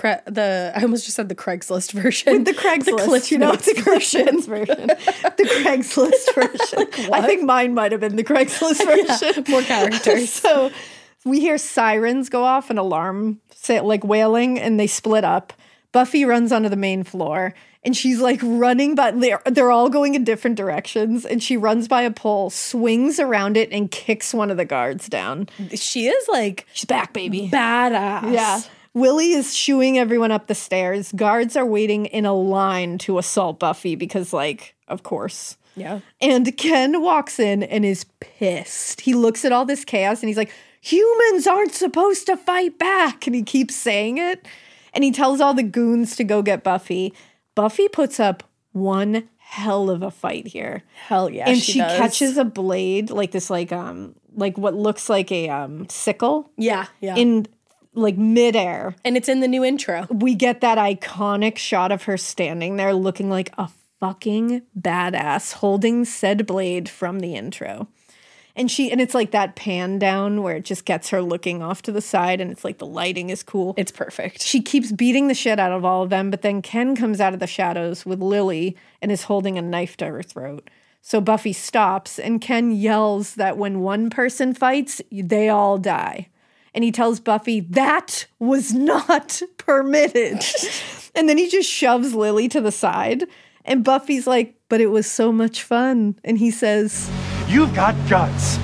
the I almost just said the Craigslist version. With the Craigslist, Cliff you know, Notes the Craigslist version. The Craigslist version. I think mine might have been the Craigslist version. More characters. So we hear sirens go off, an alarm, like wailing, and they split up. Buffy runs onto the main floor, and she's like running, but they're all going in different directions, and she runs by a pole, swings around it, and kicks one of the guards down. She is like... She's back, baby. Badass. Yeah. Willie is shooing everyone up the stairs. Guards are waiting in a line to assault Buffy because, like, of course. Yeah. And Ken walks in and is pissed. He looks at all this chaos, and he's like, humans aren't supposed to fight back. And he keeps saying it. And he tells all the goons to go get Buffy. Buffy puts up one hell of a fight here. Hell yeah, and she does. catches a blade, like this, like what looks like a sickle. Yeah. In like midair. And it's in the new intro. We get that iconic shot of her standing there looking like a fucking badass, holding said blade from the intro. And it's like that pan down where it just gets her looking off to the side, and it's like the lighting is cool. It's perfect. She keeps beating the shit out of all of them, but then Ken comes out of the shadows with Lily and is holding a knife to her throat. So Buffy stops, and Ken yells that when one person fights, they all die. And he tells Buffy that was not permitted. And then he just shoves Lily to the side, and Buffy's like, but it was so much fun. And he says... You've got guts.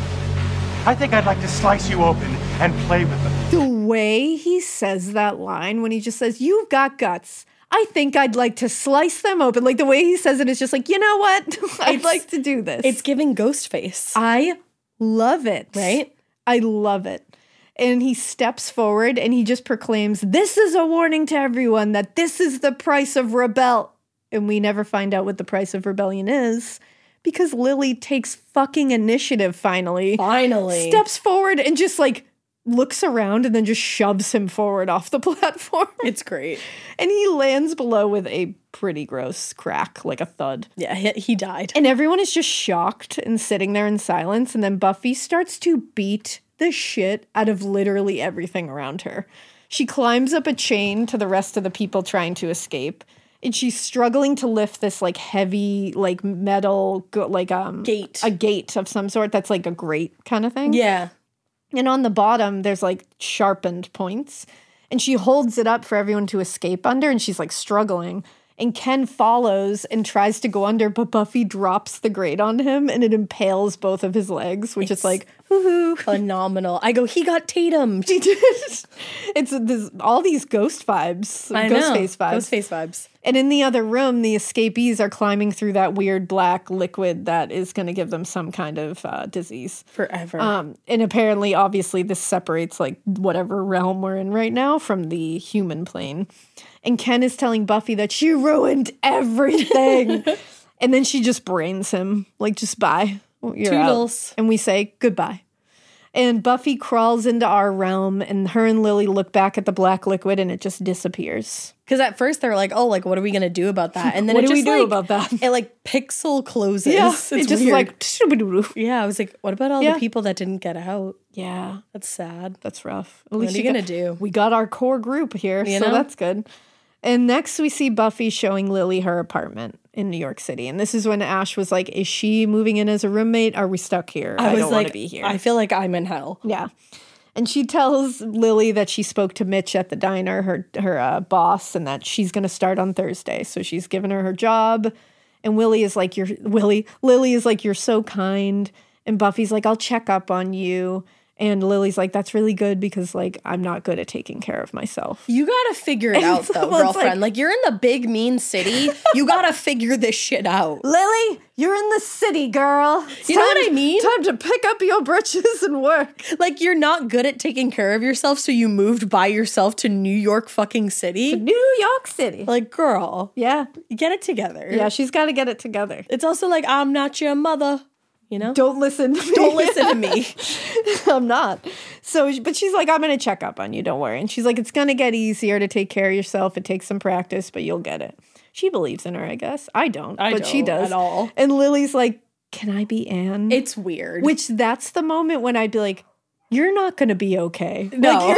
I think I'd like to slice you open and play with them. The way he says that line when he just says, you've got guts. I think I'd like to slice them open. Like the way he says it is just like, you know what? I'd like to do this. It's giving Ghostface. I love it. Right? I love it. And he steps forward and he just proclaims, this is a warning to everyone that this is the price of rebel. And we never find out what the price of rebellion is. Because Lily takes fucking initiative finally. Finally. Steps forward and just like looks around and then just shoves him forward off the platform. It's great. And he lands below with a pretty gross crack, like a thud. Yeah, he died. And everyone is just shocked and sitting there in silence. And then Buffy starts to beat the shit out of literally everything around her. She climbs up a chain to the rest of the people trying to escape. And she's struggling to lift this like heavy, like metal, gate. A gate of some sort that's like a grate kind of thing. Yeah. And on the bottom, there's like sharpened points. And she holds it up for everyone to escape under. And she's like struggling. And Ken follows and tries to go under, but Buffy drops the grate on him and it impales both of his legs, which is like, woohoo. Phenomenal. I go, he got Tatum. He did. It's all these ghost vibes. I know. Ghostface vibes. Ghostface vibes. And in the other room, the escapees are climbing through that weird black liquid that is going to give them some kind of disease. Forever. And apparently, obviously, this separates like whatever realm we're in right now from the human plane. And Ken is telling Buffy that she ruined everything. And then she just brains him, like, just bye. You're Toodles. out. And we say goodbye. And Buffy crawls into our realm, and her and Lily look back at the black liquid, and it just disappears. Because at first they're like, oh, like, what are we going to do about that? And then what it do just we do about that? It like pixel closes. Yeah, It's it just weird. like... Yeah, I was like, what about all the people that didn't get out? Yeah. That's sad. That's rough. What are you going to do? We got our core group here, You so know? that's good. And next we see Buffy showing Lily her apartment in New York City. And this is when Ash was like, is she moving in as a roommate? Are we stuck here? I don't want to be here. I feel like I'm in hell. Yeah. And she tells Lily that she spoke to Mitch at the diner, her boss, and that she's going to start on Thursday. So she's given her job. And Lily is like, you're so kind. And Buffy's like, I'll check up on you. And Lily's like, that's really good because, like, I'm not good at taking care of myself. You gotta figure it out, though, well, it's girlfriend. Like, you're in the big, mean city. You gotta figure this shit out. Lily, you're in the city, girl. You know what I mean? Time to pick up your britches and work. Like, you're not good at taking care of yourself, so you moved by yourself to New York fucking City. To New York City. Like, girl. Yeah. Get it together. Yeah, she's got to get it together. It's also like, I'm not your mother. You know? Don't listen to me. Don't listen to me. I'm not. So, but she's like, I'm going to check up on you. Don't worry. And she's like, it's going to get easier to take care of yourself. It takes some practice, but you'll get it. She believes in her, I guess. I don't, but she does. At all. And Lily's like, can I be Anne? It's weird. Which that's the moment when I'd be like, you're not going to be okay. No.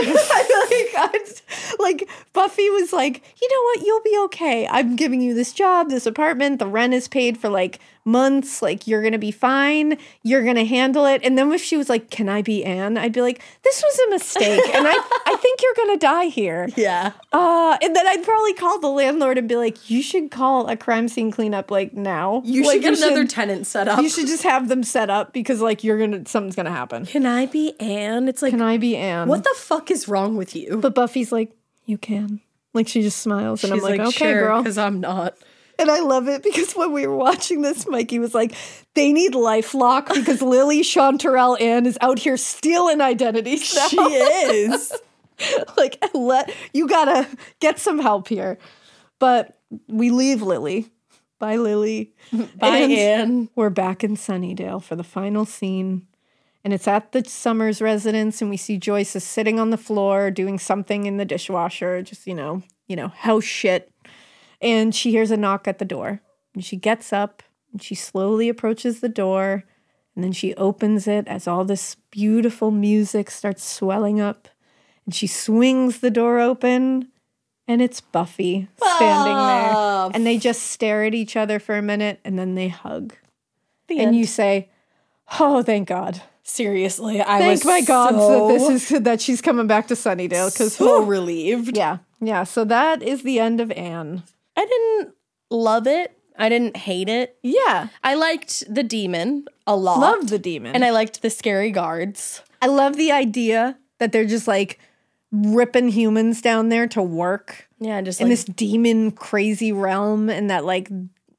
Like Buffy was like, you know what? You'll be okay. I'm giving you this job, this apartment. The rent is paid for like months. Like, you're going to be fine. You're going to handle it. And then if she was like, can I be Anne? I'd be like, this was a mistake. And I think you're going to die here. Yeah. And then I'd probably call the landlord and be like, you should call a crime scene cleanup like now. You like, should get another tenant set up. You should just have them set up because like something's going to happen. Can I be Anne? It's like, can I be Anne? What the fuck is wrong with you? But Buffy's like, you can. Like, she just smiles. And She's I'm like, okay, sure, girl. Because I'm not. And I love it because when we were watching this, Mikey was like, they need LifeLock because Lily Chanterelle Ann is out here stealing identities now. She is. Like, you gotta get some help here. But we leave Lily. Bye, Lily. Bye, Anne. We're back in Sunnydale for the final scene. And it's at the Summers residence, and we see Joyce is sitting on the floor doing something in the dishwasher, just, you know, house shit. And she hears a knock at the door. And she gets up, and she slowly approaches the door, and then she opens it as all this beautiful music starts swelling up. And she swings the door open, and it's Buffy standing there. And they just stare at each other for a minute, and then they hug. The and end. you say, oh, thank God. Seriously, Thank my God that she's coming back to Sunnydale. So relieved. Yeah. So that is the end of Anne. I didn't love it. I didn't hate it. Yeah. I liked the demon a lot. Loved the demon. And I liked the scary guards. I love the idea that they're just like ripping humans down there to work. Yeah, just in like this demon crazy realm, and that like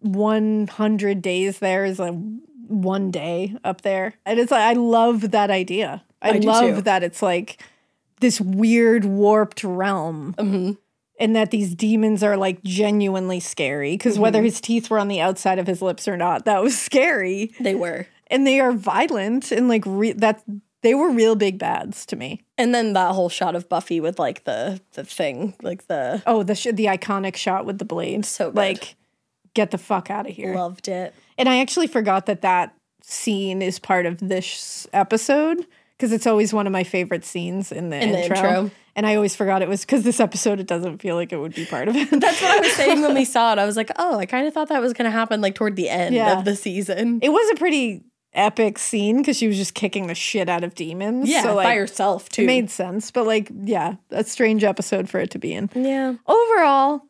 100 days there is like one day up there. And it's like, I love that idea. I love too. that it's like this weird warped realm. Mm-hmm. And that these demons are like genuinely scary. Because whether his teeth were on the outside of his lips or not, that was scary. They were. And they are violent and like they were real big bads to me. And then that whole shot of Buffy with like the thing, like the the iconic shot with the blade. So good. Like, get the fuck out of here. Loved it. And I actually forgot that scene is part of this episode because it's always one of my favorite scenes in the intro. And I always forgot it was because this episode, it doesn't feel like it would be part of it. That's what I was saying when we saw it. I was like, oh, I kind of thought that was going to happen like toward the end of the season. It was a pretty epic scene because she was just kicking the shit out of demons. Yeah, so, like, by herself too. It made sense. But like, yeah, a strange episode for it to be in. Yeah. Overall,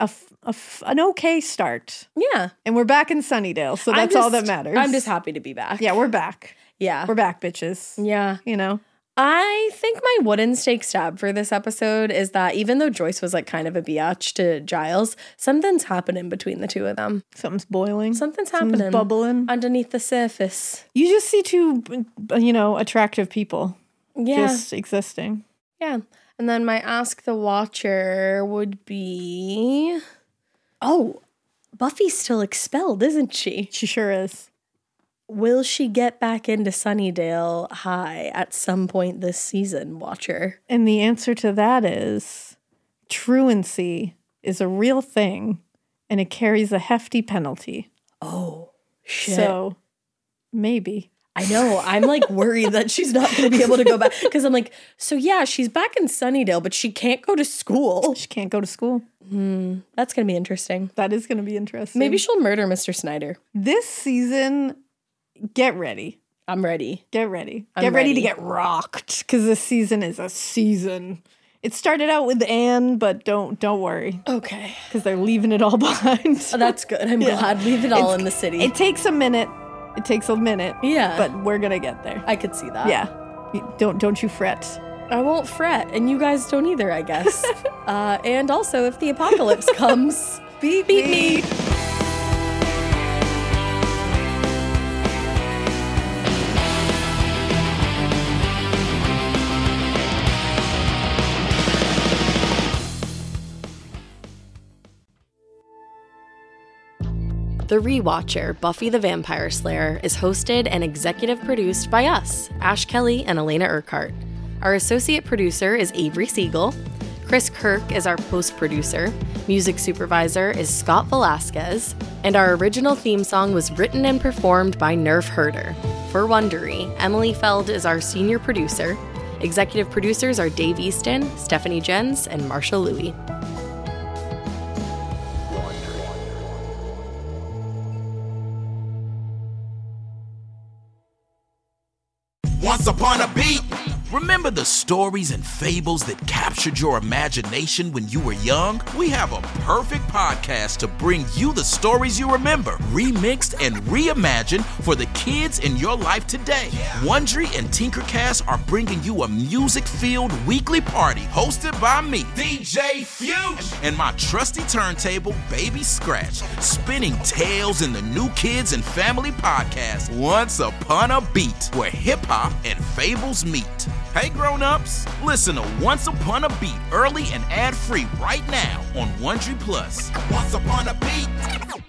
an okay start. Yeah. And we're back in Sunnydale, so that's all that matters. I'm just happy to be back. Yeah, we're back. Yeah. We're back, bitches. Yeah. You know? I think my wooden stake stab for this episode is that even though Joyce was like kind of a biatch to Giles, something's happening between the two of them. Something's boiling. Something's happening. Bubbling. Underneath the surface. You just see two, attractive people. Yeah. Just existing. Yeah. And then my Ask the Watcher would be... Oh, Buffy's still expelled, isn't she? She sure is. Will she get back into Sunnydale High at some point this season, Watcher? And the answer to that is truancy is a real thing, and it carries a hefty penalty. Oh, shit. So, maybe. I know. I'm like worried that she's not going to be able to go back. Because I'm like, so yeah, she's back in Sunnydale, but she can't go to school. She can't go to school. That's going to be interesting. That is going to be interesting. Maybe she'll murder Mr. Snyder. This season... Get ready. I'm ready. Get ready. Get ready to get rocked, because this season is a season. It started out with Anne, but don't worry. Okay. Because they're leaving it all behind. Oh, that's good. I'm glad. Leave it all in the city. It takes a minute. Yeah. But we're going to get there. I could see that. Yeah. Don't you fret. I won't fret, and you guys don't either, I guess. And also, if the apocalypse comes, beat me. The Rewatcher, Buffy the Vampire Slayer, is hosted and executive produced by us, Ash Kelly and Elena Urquhart. Our associate producer is Avery Siegel. Chris Kirk is our post-producer. Music supervisor is Scott Velasquez. And our original theme song was written and performed by Nerf Herder. For Wondery, Emily Feld is our senior producer. Executive producers are Dave Easton, Stephanie Jens, and Marsha Louie. Once Upon a Beat. Remember the stories and fables that captured your imagination when you were young? We have a perfect podcast to bring you the stories you remember, remixed and reimagined for the kids in your life today. Wondery and Tinkercast are bringing you a music-filled weekly party hosted by me, DJ Fuge, and my trusty turntable, Baby Scratch, spinning tales in the new kids and family podcast, Once Upon a Beat, where hip-hop and fables meet. Hey grown-ups, listen to Once Upon a Beat early and ad-free right now on Wondery Plus. Once Upon a Beat.